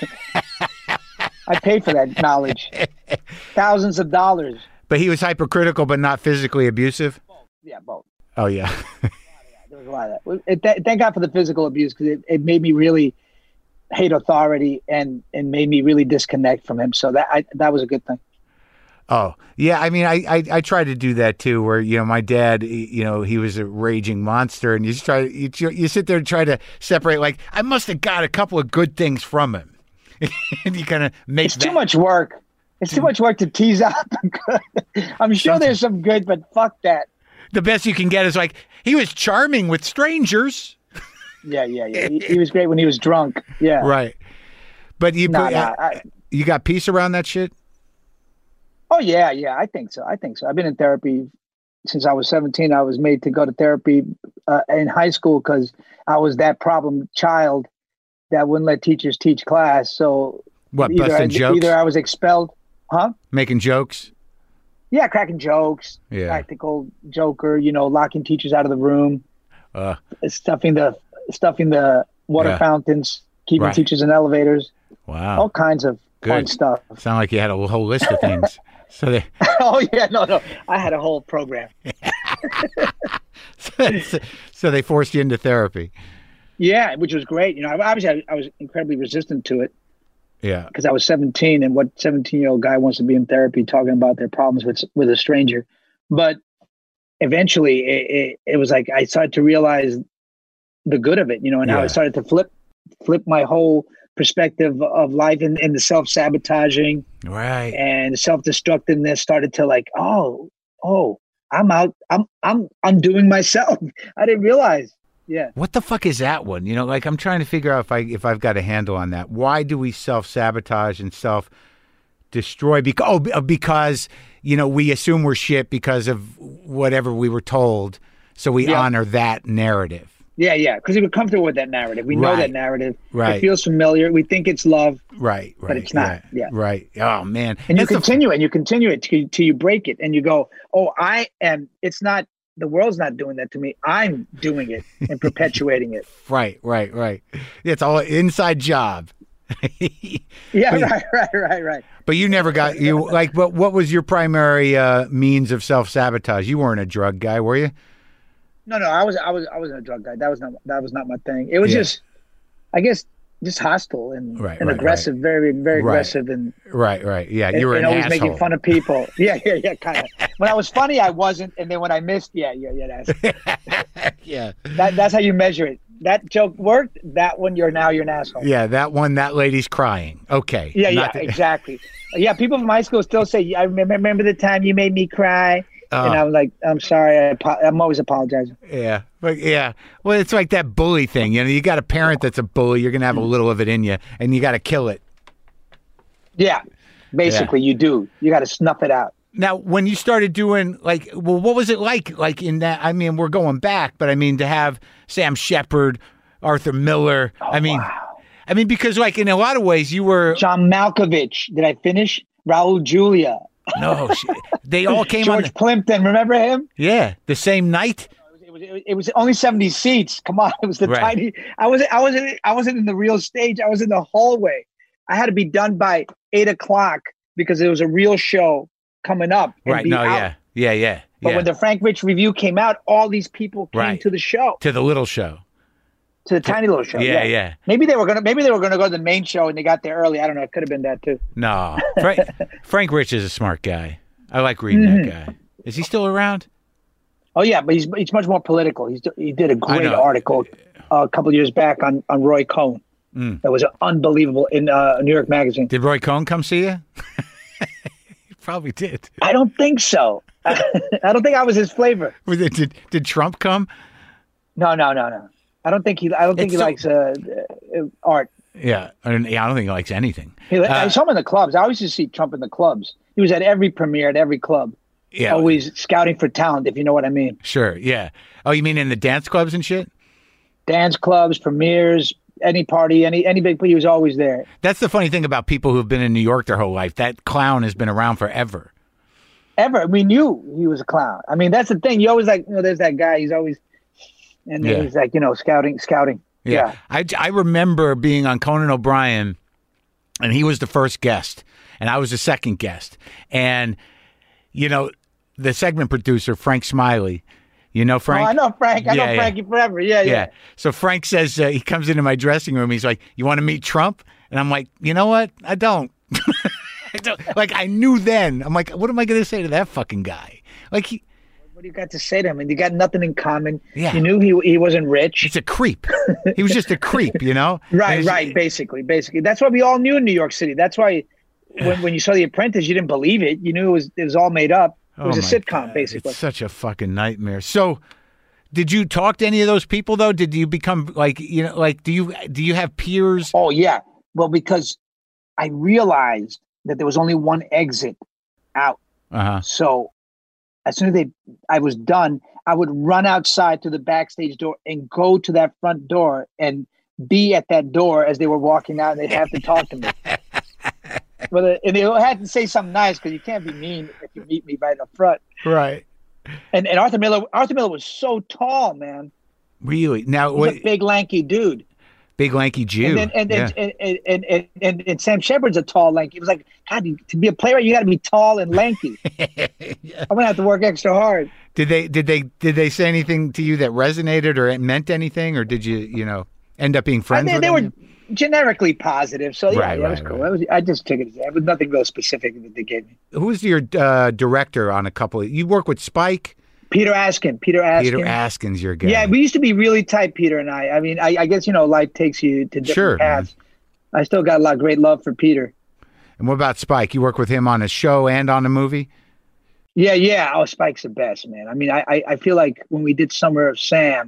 I paid for that knowledge, thousands of dollars. But he was hypercritical, but not physically abusive. Yeah, both. Oh yeah, There was a lot of that. It, th- thank God for the physical abuse, because it, it made me really hate authority and and made me really disconnect from him. So that I, that was a good thing. oh yeah. I mean, I, I I tried to do that too. Where you know, my dad, he- you know, he was a raging monster, and you just try you you sit there and try to separate. Like I must have got a couple of good things from him, and you kind of make It's that. too much work. It's too much work to tease out the good. I'm sure there's some good, but fuck that. The best you can get is like he was charming with strangers, Yeah, yeah, yeah. He, he was great when he was drunk. Yeah. right? But you Nah, put- nah, I- you got peace around that shit. Oh yeah, yeah. I think so. I think so. I've been in therapy since I was seventeen, I was made to go to therapy uh, in high school because I was that problem child that wouldn't let teachers teach class. So What, either busting I, jokes? either I was expelled, huh? Making jokes? Yeah, cracking jokes, Yeah. practical joker, you know, locking teachers out of the room, Uh, stuffing the stuffing the water Yeah. fountains, keeping Right. teachers in elevators, wow. all kinds of fun Good. stuff. Sound like you had a whole list of things. So they, Oh yeah, no, no, I had a whole program. so, so they forced you into therapy. Yeah, which was great. You know, obviously I, I was incredibly resistant to it Yeah. because I was seventeen, and what seventeen-year-old guy wants to be in therapy talking about their problems with with a stranger? But eventually, it, it, it was like I started to realize the good of it, you know, and how Yeah. I started to flip flip my whole perspective of life, and, and the self-sabotaging Right. and self-destructiveness started to like, oh, oh, I'm out, I'm I'm undoing myself. I didn't realize. Yeah. What the fuck is that one? You know, like I'm trying to figure out if I if I've got a handle on that. Why do we self sabotage and self destroy? Because oh, be- because you know we assume we're shit because of whatever we were told, so we Yeah. honor that narrative. Yeah, yeah, because we're comfortable with that narrative. We know Right. that narrative. Right. It feels familiar. We think it's love, Right. Right. it's not. Yeah. Right. Oh man. and you That's the- continue and you continue it till, till you break it, and you go, "Oh, I am." It's not. The world's not doing that to me. I'm doing it and perpetuating it. Right. Right. Right. It's all an inside job. Yeah, But- right, right, right, right. But you never got you like. But what was your primary uh, means of self sabotage? You weren't a drug guy, were you? No, no, I was, I was, I wasn't a drug guy. That was not, that was not my thing. It was Yeah. just, I guess, just hostile and, Right, and right, aggressive, very, very Right. aggressive, and, Right. Right. Yeah. and, You were and an always asshole. making fun of people. Yeah, yeah, yeah, kind of. When I was funny, I wasn't, and then when I missed, yeah, yeah, yeah. That's, yeah. that, that's how you measure it. That joke worked. That one, you're now you're an asshole. Yeah, that one, that lady's crying. Okay. Yeah, yeah, Not the- exactly. Yeah, people from high school still say, "I remember, remember the time you made me cry," Oh. and I'm like, "I'm sorry. I, apo- I'm always apologizing." Yeah. But yeah. Well, it's like that bully thing. You know, you got a parent that's a bully, you're going to have a little of it in you, and you got to kill it. Yeah, basically, you do. You got to snuff it out. Now, when you started doing, like, well, what was it like? Like, in that, I mean, we're going back, but I mean, to have Sam Shepard, Arthur Miller, I mean, wow. I mean, because, like, in a lot of ways, you were, John Malkovich. Did I finish? Raul Julia. no, sh- they all came on, George the, Plimpton. Remember him? yeah, the same night. It was, it was, it was only seventy seats. Come on, it was the Right. tiny. I was I wasn't I wasn't in the real stage. I was in the hallway. I had to be done by eight o'clock because it was a real show coming up. and Right. be No, out. yeah. Yeah, yeah. But yeah. when the Frank Rich review came out, all these people came Right. to the show, to the little show. to the tiny little show. Yeah, yeah. Maybe they were gonna maybe they were gonna go to the main show and they got there early. I don't know. It could have been that too. No, Frank, Frank Rich is a smart guy. I like reading Mm-hmm. that guy. Is he still around? Oh yeah, but he's he's much more political. He's he did a great know. article uh, a couple of years back on on Roy Cohn. Mm. That was unbelievable in uh, New York Magazine. Did Roy Cohn come see you? He probably did. I don't think so. I don't think I was his flavor. Was it, did did Trump come? No, no, no, no. I don't think he. I don't think It's he so- likes uh, uh, art. Yeah, I don't, yeah, I don't think he likes anything. He, Uh, I saw him in the clubs. I always used to see Trump in the clubs. He was at every premiere at every club. Yeah, Always scouting for talent, if you know what I mean. sure. Yeah. Oh, you mean in the dance clubs and shit? Dance clubs, premieres, any party, any any big. He was always there. That's the funny thing about people who've been in New York their whole life. That clown has been around forever. Ever, we knew he was a clown. I mean, that's the thing. You always like, you know, there's that guy. He's always, and Yeah. he's like, you know, scouting, scouting. Yeah. Yeah. I, I remember being on Conan O'Brien, and he was the first guest, and I was the second guest. And, you know, the segment producer, Frank Smiley, you know Frank? Oh, I know Frank. I Yeah, know yeah. Frankie forever. Yeah, yeah. Yeah. So Frank says, uh, he comes into my dressing room. He's like, you want to meet Trump? And I'm like, you know what? I don't. I don't. Like, I knew then. I'm like, what am I going to say to that fucking guy? Like, he, What do you got to say to him? And you got nothing in common. Yeah. You knew he he wasn't rich. he's a creep. He was just a creep, you know? And Right, it's- right. Basically, basically. That's what we all knew in New York City. That's why when, when you saw The Apprentice, you didn't believe it. You knew it was it was all made up. It was Oh a my sitcom, God, basically. It's such a fucking nightmare. So, did you talk to any of those people though? Did you become like you know like do you do you have peers? Oh yeah. Well, because I realized that there was only one exit out. Uh huh. So as soon as they, I was done, I would run outside to the backstage door and go to that front door and be at that door as they were walking out, and they'd have to talk to me. But uh, and they had to say something nice because you can't be mean if you meet me right up front. Right. And and Arthur Miller, Arthur Miller was so tall, man. Really? Now, he was what, a big lanky dude. Big lanky Jew. And then, and, yeah. and, and, and, and, and, and Sam Shepard's a tall lanky. It was like, God, to be a playwright, you got to be tall and lanky. yeah. I'm gonna have to work extra hard. Did they did they did they say anything to you that resonated or it meant anything, or did you you know end up being friends? I mean, with they them? were generically positive, so yeah, right, yeah, right, it was cool. Right. I, was, I just took it. It was nothing real specific that they gave me. Who's your uh, director on a couple? Of, you work with Spike. Peter Askin. Peter Askin. Peter Askin's your guy. Yeah, we used to be really tight, Peter and I. I mean, I, I guess, you know, life takes you to different sure, paths. Man. I still got a lot of great love for Peter. And what about Spike? You work with him on a show and on a movie? Yeah, yeah. Oh, Spike's the best, man. I mean, I, I, I feel like when we did Summer of Sam,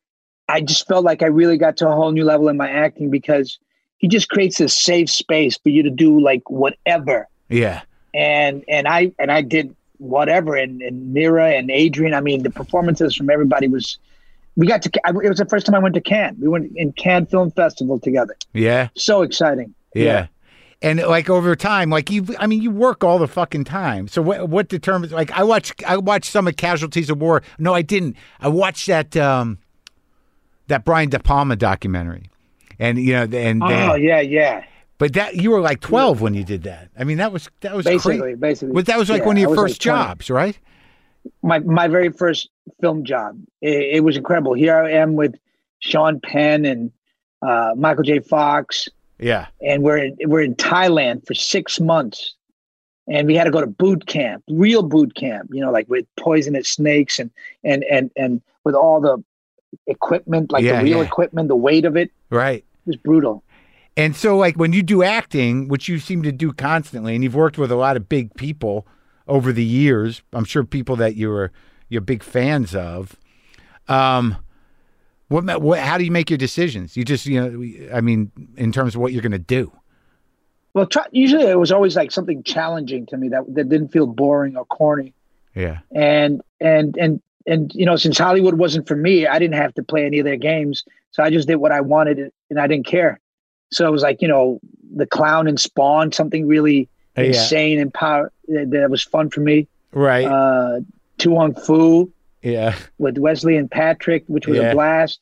I just felt like I really got to a whole new level in my acting because he just creates this safe space for you to do like whatever. Yeah. And and I and I did whatever, and, and Mira and Adrian. I mean, the performances from everybody was, we got to, it was the first time I went to Cannes. We went in Cannes Film Festival together. Yeah. So exciting. Yeah. yeah. And like over time, like you, I mean, you work all the fucking time. So what, what determines, like I watched, I watched some of Casualties of War. No, I didn't. I watched that, um, that Brian De Palma documentary. And, you know, and, oh, and, yeah, yeah. But that you were like twelve when you did that. I mean, that was that was basically crazy. basically. But that was like yeah, one of your first like jobs, right? My my very first film job. It, it was incredible. Here I am with Sean Penn and uh, Michael J. Fox. Yeah, and we're in, we're in Thailand for six months, and we had to go to boot camp, real boot camp. You know, like with poisonous snakes and and and and with all the equipment, like yeah, the real yeah. equipment, the weight of it. Right. It was brutal. And so, like, when you do acting, which you seem to do constantly, and you've worked with a lot of big people over the years, I'm sure people that you're you're big fans of. Um, what, what how do you make your decisions? You just, you know, I mean, in terms of what you're going to do. Well, try, usually it was always like something challenging to me that that didn't feel boring or corny. Yeah. And and and and you know, since Hollywood wasn't for me, I didn't have to play any of their games, so I just did what I wanted, and I didn't care. So it was like, you know, the clown and Spawn, something really yeah. insane and power that, that was fun for me. Right. Uh, Tu Wong Fu. Yeah. With Wesley and Patrick, which was yeah. a blast.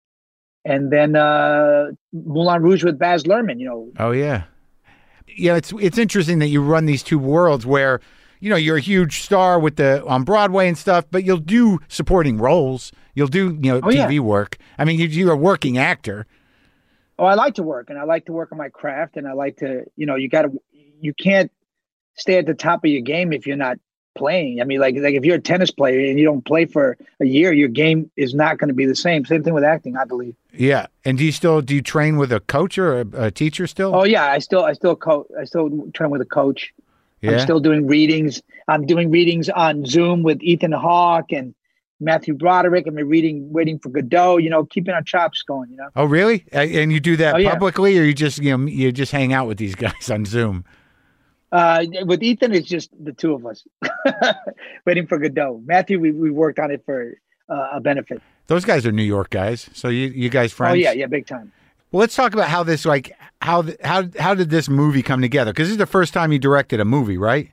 And then uh, Moulin Rouge with Baz Luhrmann, you know. Oh, yeah. Yeah, it's it's interesting that you run these two worlds where, you know, you're a huge star with the on Broadway and stuff, but you'll do supporting roles. You'll do, you know, oh, T V yeah. work. I mean, you, you're a working actor. Oh, I like to work, and I like to work on my craft, and I like to, you know, you got to, you can't stay at the top of your game if you're not playing. I mean, like, like if you're a tennis player and you don't play for a year, your game is not going to be the same. Same thing with acting, I believe. Yeah. And do you still, do you train with a coach or a, a teacher still? Oh yeah. I still, I still coach, I still train with a coach. Yeah. I'm still doing readings. I'm doing readings on Zoom with Ethan Hawke and Matthew Broderick, and we're reading Waiting for Godot, you know, keeping our chops going, you know. Oh, really? And you do that oh, yeah. publicly, or you just, you know, you just hang out with these guys on Zoom? Uh, with Ethan, it's just the two of us Waiting for Godot. Matthew, we, we worked on it for uh, a benefit. Those guys are New York guys. So you, you guys friends? Oh, yeah, yeah, big time. Well, let's talk about how this, like, how, how, how did this movie come together? Because this is the first time you directed a movie, right?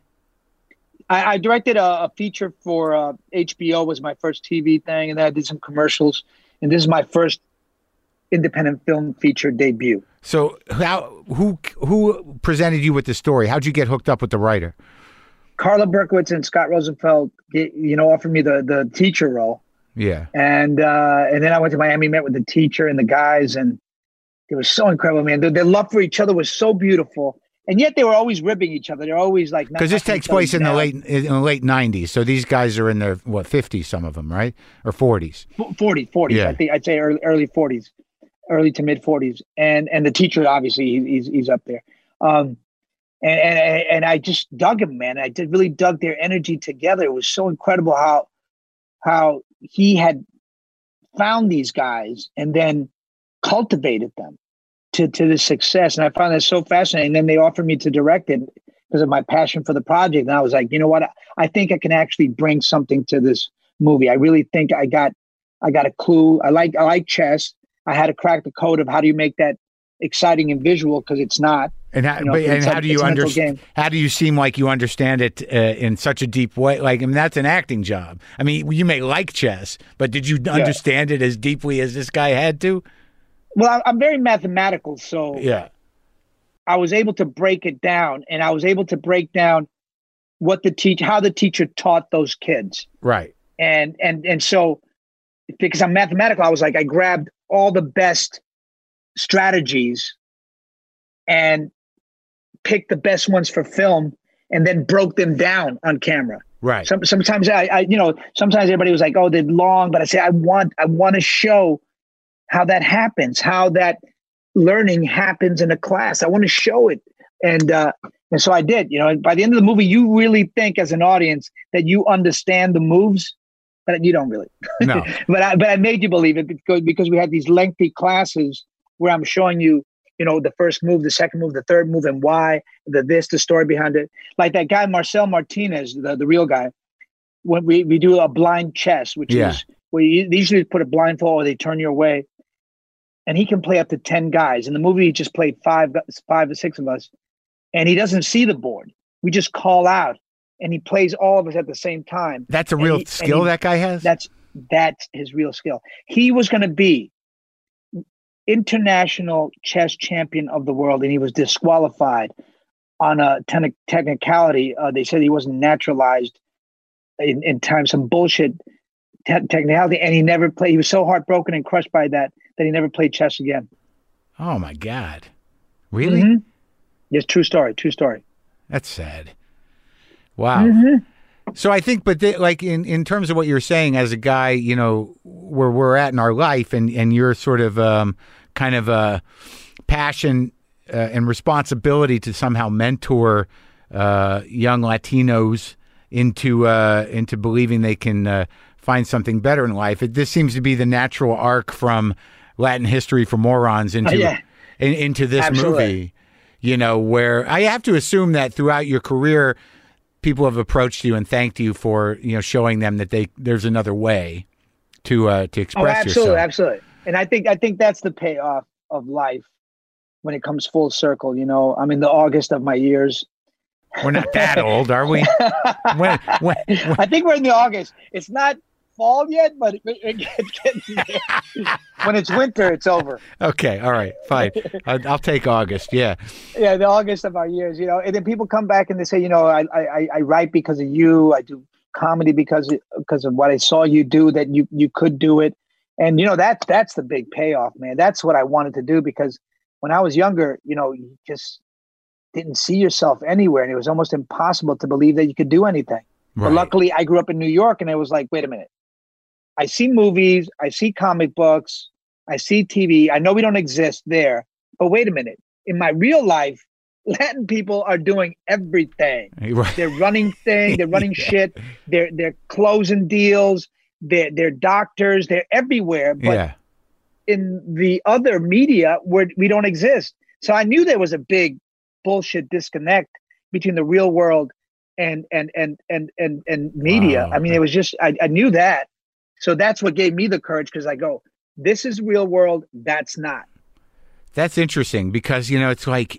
I, I directed a, a feature for uh, H B O, was my first T V thing, and then I did some commercials, and this is my first independent film feature debut. So how who who presented you with the story? How'd you get hooked up with the writer? Carla Berkowitz and Scott Rosenfeld, you know, offered me the the teacher role. Yeah, and uh, and then I went to Miami, met with the teacher and the guys, and it was so incredible, man. Their, their love for each other was so beautiful. And yet they were always ribbing each other. They're always like, because this takes place in the late in the late nineties. So these guys are in their what fifties, some of them, right, or forties. Forty, forties. Yeah. I think I'd say early, early forties, early to mid forties. And and the teacher, obviously, he, he's he's up there. Um, and and and I just dug him, man. I did really dug their energy together. It was so incredible how how he had found these guys and then cultivated them to, to the success. And I found that so fascinating. And then they offered me to direct it. because of my passion for the project. And I was like, you know what? I, I think I can actually bring something to this movie. I really think I got, I got a clue. I like, I like chess. I had to crack the code of how do you make that exciting and visual, because it's not. And how, you know, but, and how a, do you understand? How do you seem like you understand it uh, in such a deep way? Like, I mean, that's an acting job. I mean, you may like chess, but did you understand yeah. it as deeply as this guy had to? Well, I, I'm very mathematical, so yeah, I was able to break it down, and I was able to break down what the teach, how the teacher taught those kids, right? And and and so, because I'm mathematical, I was like, I grabbed all the best strategies and picked the best ones for film, and then broke them down on camera. Right. Some, sometimes I, I, you know, sometimes everybody was like, "Oh, they're long," but I say, I want, I want to show how that happens, how that learning happens in a class. I want to show it, and uh, and so I did. You know, and by the end of the movie, you really think as an audience that you understand the moves, but you don't really. No. but I, but I made you believe it because because we had these lengthy classes where I'm showing you, you know, the first move, the second move, the third move, and why, the this, the story behind it. Like that guy, Marcel Martinez, the, the real guy, when we, we do a blind chess, which yeah. is where you they usually put a blindfold or they turn your way. And he can play up to ten guys. In the movie, he just played five, five or six of us. And he doesn't see the board. We just call out, and he plays all of us at the same time. That's a real he, skill he, that guy has? That's, that's his real skill. He was going to be international chess champion of the world, and he was disqualified on a ten- technicality. Uh, they said he wasn't naturalized in, in time, some bullshit te- technicality, and he never played. He was so heartbroken and crushed by that that he never played chess again. Oh my God. Really? Mm-hmm. Yes, true story, true story. That's sad. Wow. Mm-hmm. So I think, but they, like in, in terms of what you're saying as a guy, you know, where we're at in our life, and, and your sort of um, kind of uh, passion uh, and responsibility to somehow mentor uh, young Latinos into uh, into believing they can uh, find something better in life. It, this seems to be the natural arc from Latin History for Morons into oh, yeah. in, into this Absolutely. movie. You know, where I have to assume that throughout your career, people have approached you and thanked you for, you know, showing them that they there's another way to uh, to express oh, absolutely, yourself. Absolutely. And I think I think that's the payoff of life when it comes full circle. You know, I'm in the August of my years. We're not that old, are we? when, when, when... I think we're in the August. It's not fall yet, but it, it, it's getting there. When it's winter, it's over. Okay, all right, fine. I'll, I'll take August. Yeah, yeah, the August of our years. You know, and then people come back and they say, you know, I I, I write because of you. I do comedy because because of what I saw you do. That you you could do it, and you know that that's the big payoff, man. That's what I wanted to do, because when I was younger, you know, you just didn't see yourself anywhere, and it was almost impossible to believe that you could do anything. Right. But luckily, I grew up in New York, and it was like, wait a minute. I see movies, I see comic books, I see T V. I know we don't exist there, but wait a minute. In my real life, Latin people are doing everything. Right. They're running things, they're running yeah. shit, they're they're closing deals, they're they're doctors, they're everywhere. But yeah. in the other media, where we don't exist. So I knew there was a big bullshit disconnect between the real world and and and and and, and media. Wow. I mean, it was just I, I knew that. So that's what gave me the courage, because I go, this is real world, that's not. That's interesting, because, you know, it's like,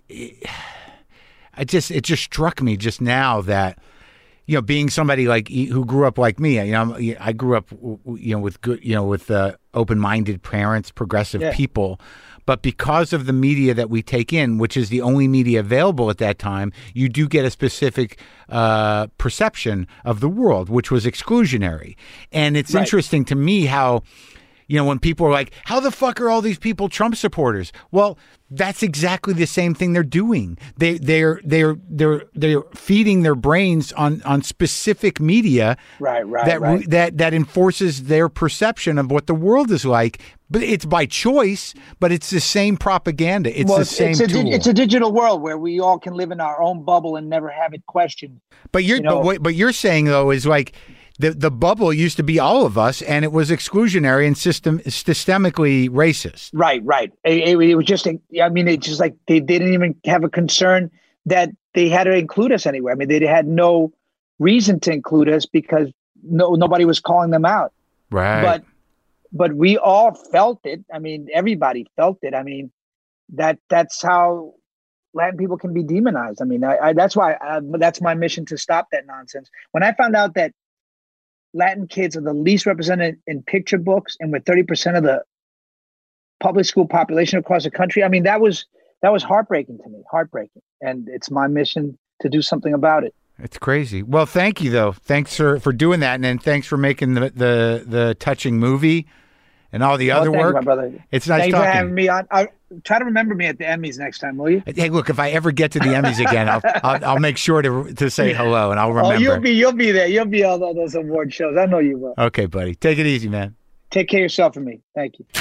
I just, it just struck me just now that, you know, being somebody like who grew up like me, you know, I grew up, you know, with good, you know, with uh, open-minded parents, progressive yeah. people. But because of the media that we take in, which is the only media available at that time, you do get a specific uh, perception of the world, which was exclusionary. And it's right. interesting to me how, you know, when people are like, how the fuck are all these people Trump supporters? Well, that's exactly the same thing they're doing. They they're they're they're they're feeding their brains on on specific media right, right, that right. that that enforces their perception of what the world is like. But it's by choice, but it's the same propaganda. It's well, the same it's a, tool. It's a digital world where we all can live in our own bubble and never have it questioned. But you're you know? but what but you're saying though is like the the bubble used to be all of us, and it was exclusionary and system systemically racist. Right, right. It, it, it was just, a, I mean, it's just like they, they didn't even have a concern that they had to include us anywhere. I mean, they had no reason to include us because no nobody was calling them out. Right. But but we all felt it. I mean, everybody felt it. I mean, that that's how Latin people can be demonized. I mean, I, I that's why I, that's my mission, to stop that nonsense. When I found out that Latin kids are the least represented in picture books and with thirty percent of the public school population across the country, I mean, that was that was heartbreaking to me, heartbreaking. And it's my mission to do something about it. It's crazy. Well, thank you, though. Thanks for, for doing that. And then thanks for making the, the, the touching movie and all the well, other thank work. You, my brother. It's nice Thanks talking. for having me on. I'll, try to remember me at the Emmys next time, will you? Hey, look, if I ever get to the Emmys again, I'll, I'll I'll make sure to to say hello, and I'll remember. Oh, you'll be you'll be there. You'll be on all those award shows. I know you will. Okay, buddy. Take it easy, man. Take care of yourself and me. Thank you.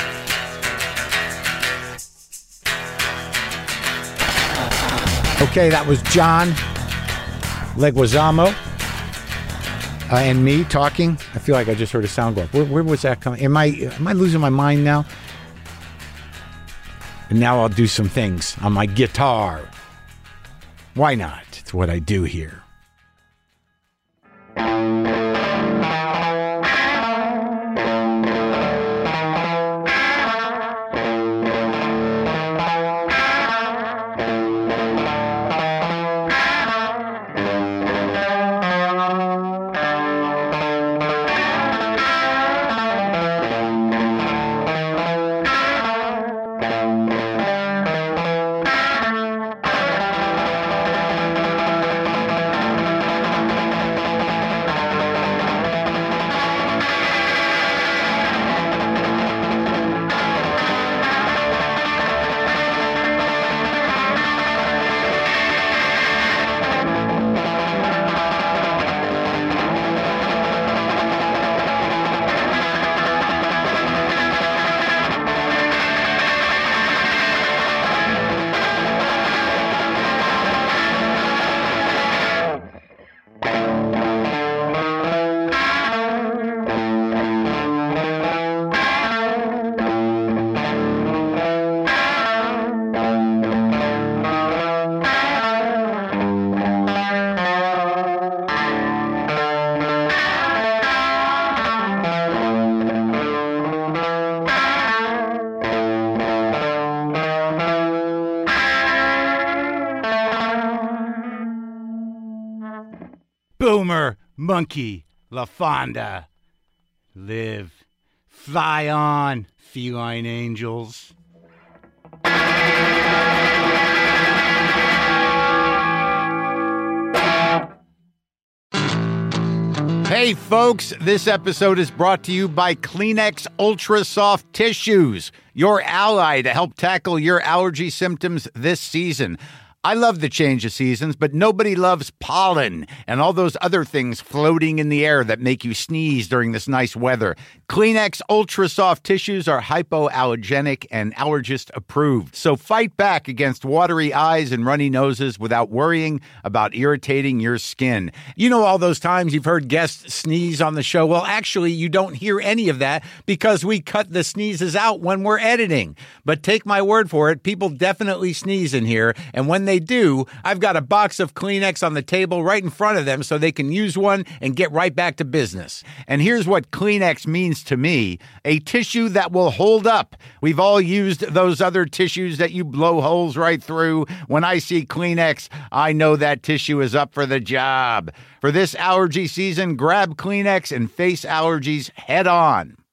Okay, that was John Leguizamo uh, and me talking. I feel like I just heard a sound go up. Where, where was that coming? Am I am I losing my mind now? And now I'll do some things on my guitar. Why not? It's what I do here. Boomer, monkey, La Fonda. Live. Fly on, feline angels. Hey folks, this episode is brought to you by Kleenex Ultra Soft Tissues, your ally to help tackle your allergy symptoms this season. I love the change of seasons, but nobody loves pollen and all those other things floating in the air that make you sneeze during this nice weather. Kleenex Ultra Soft Tissues are hypoallergenic and allergist approved. So fight back against watery eyes and runny noses without worrying about irritating your skin. You know all those times you've heard guests sneeze on the show? Well, actually, you don't hear any of that because we cut the sneezes out when we're editing. But take my word for it, people definitely sneeze in here, and when they do, I've got a box of Kleenex on the table right in front of them so they can use one and get right back to business. And here's what Kleenex means to me: a tissue that will hold up. We've all used those other tissues that you blow holes right through. When I see Kleenex, I know that tissue is up for the job. For this allergy season, grab Kleenex and face allergies head on.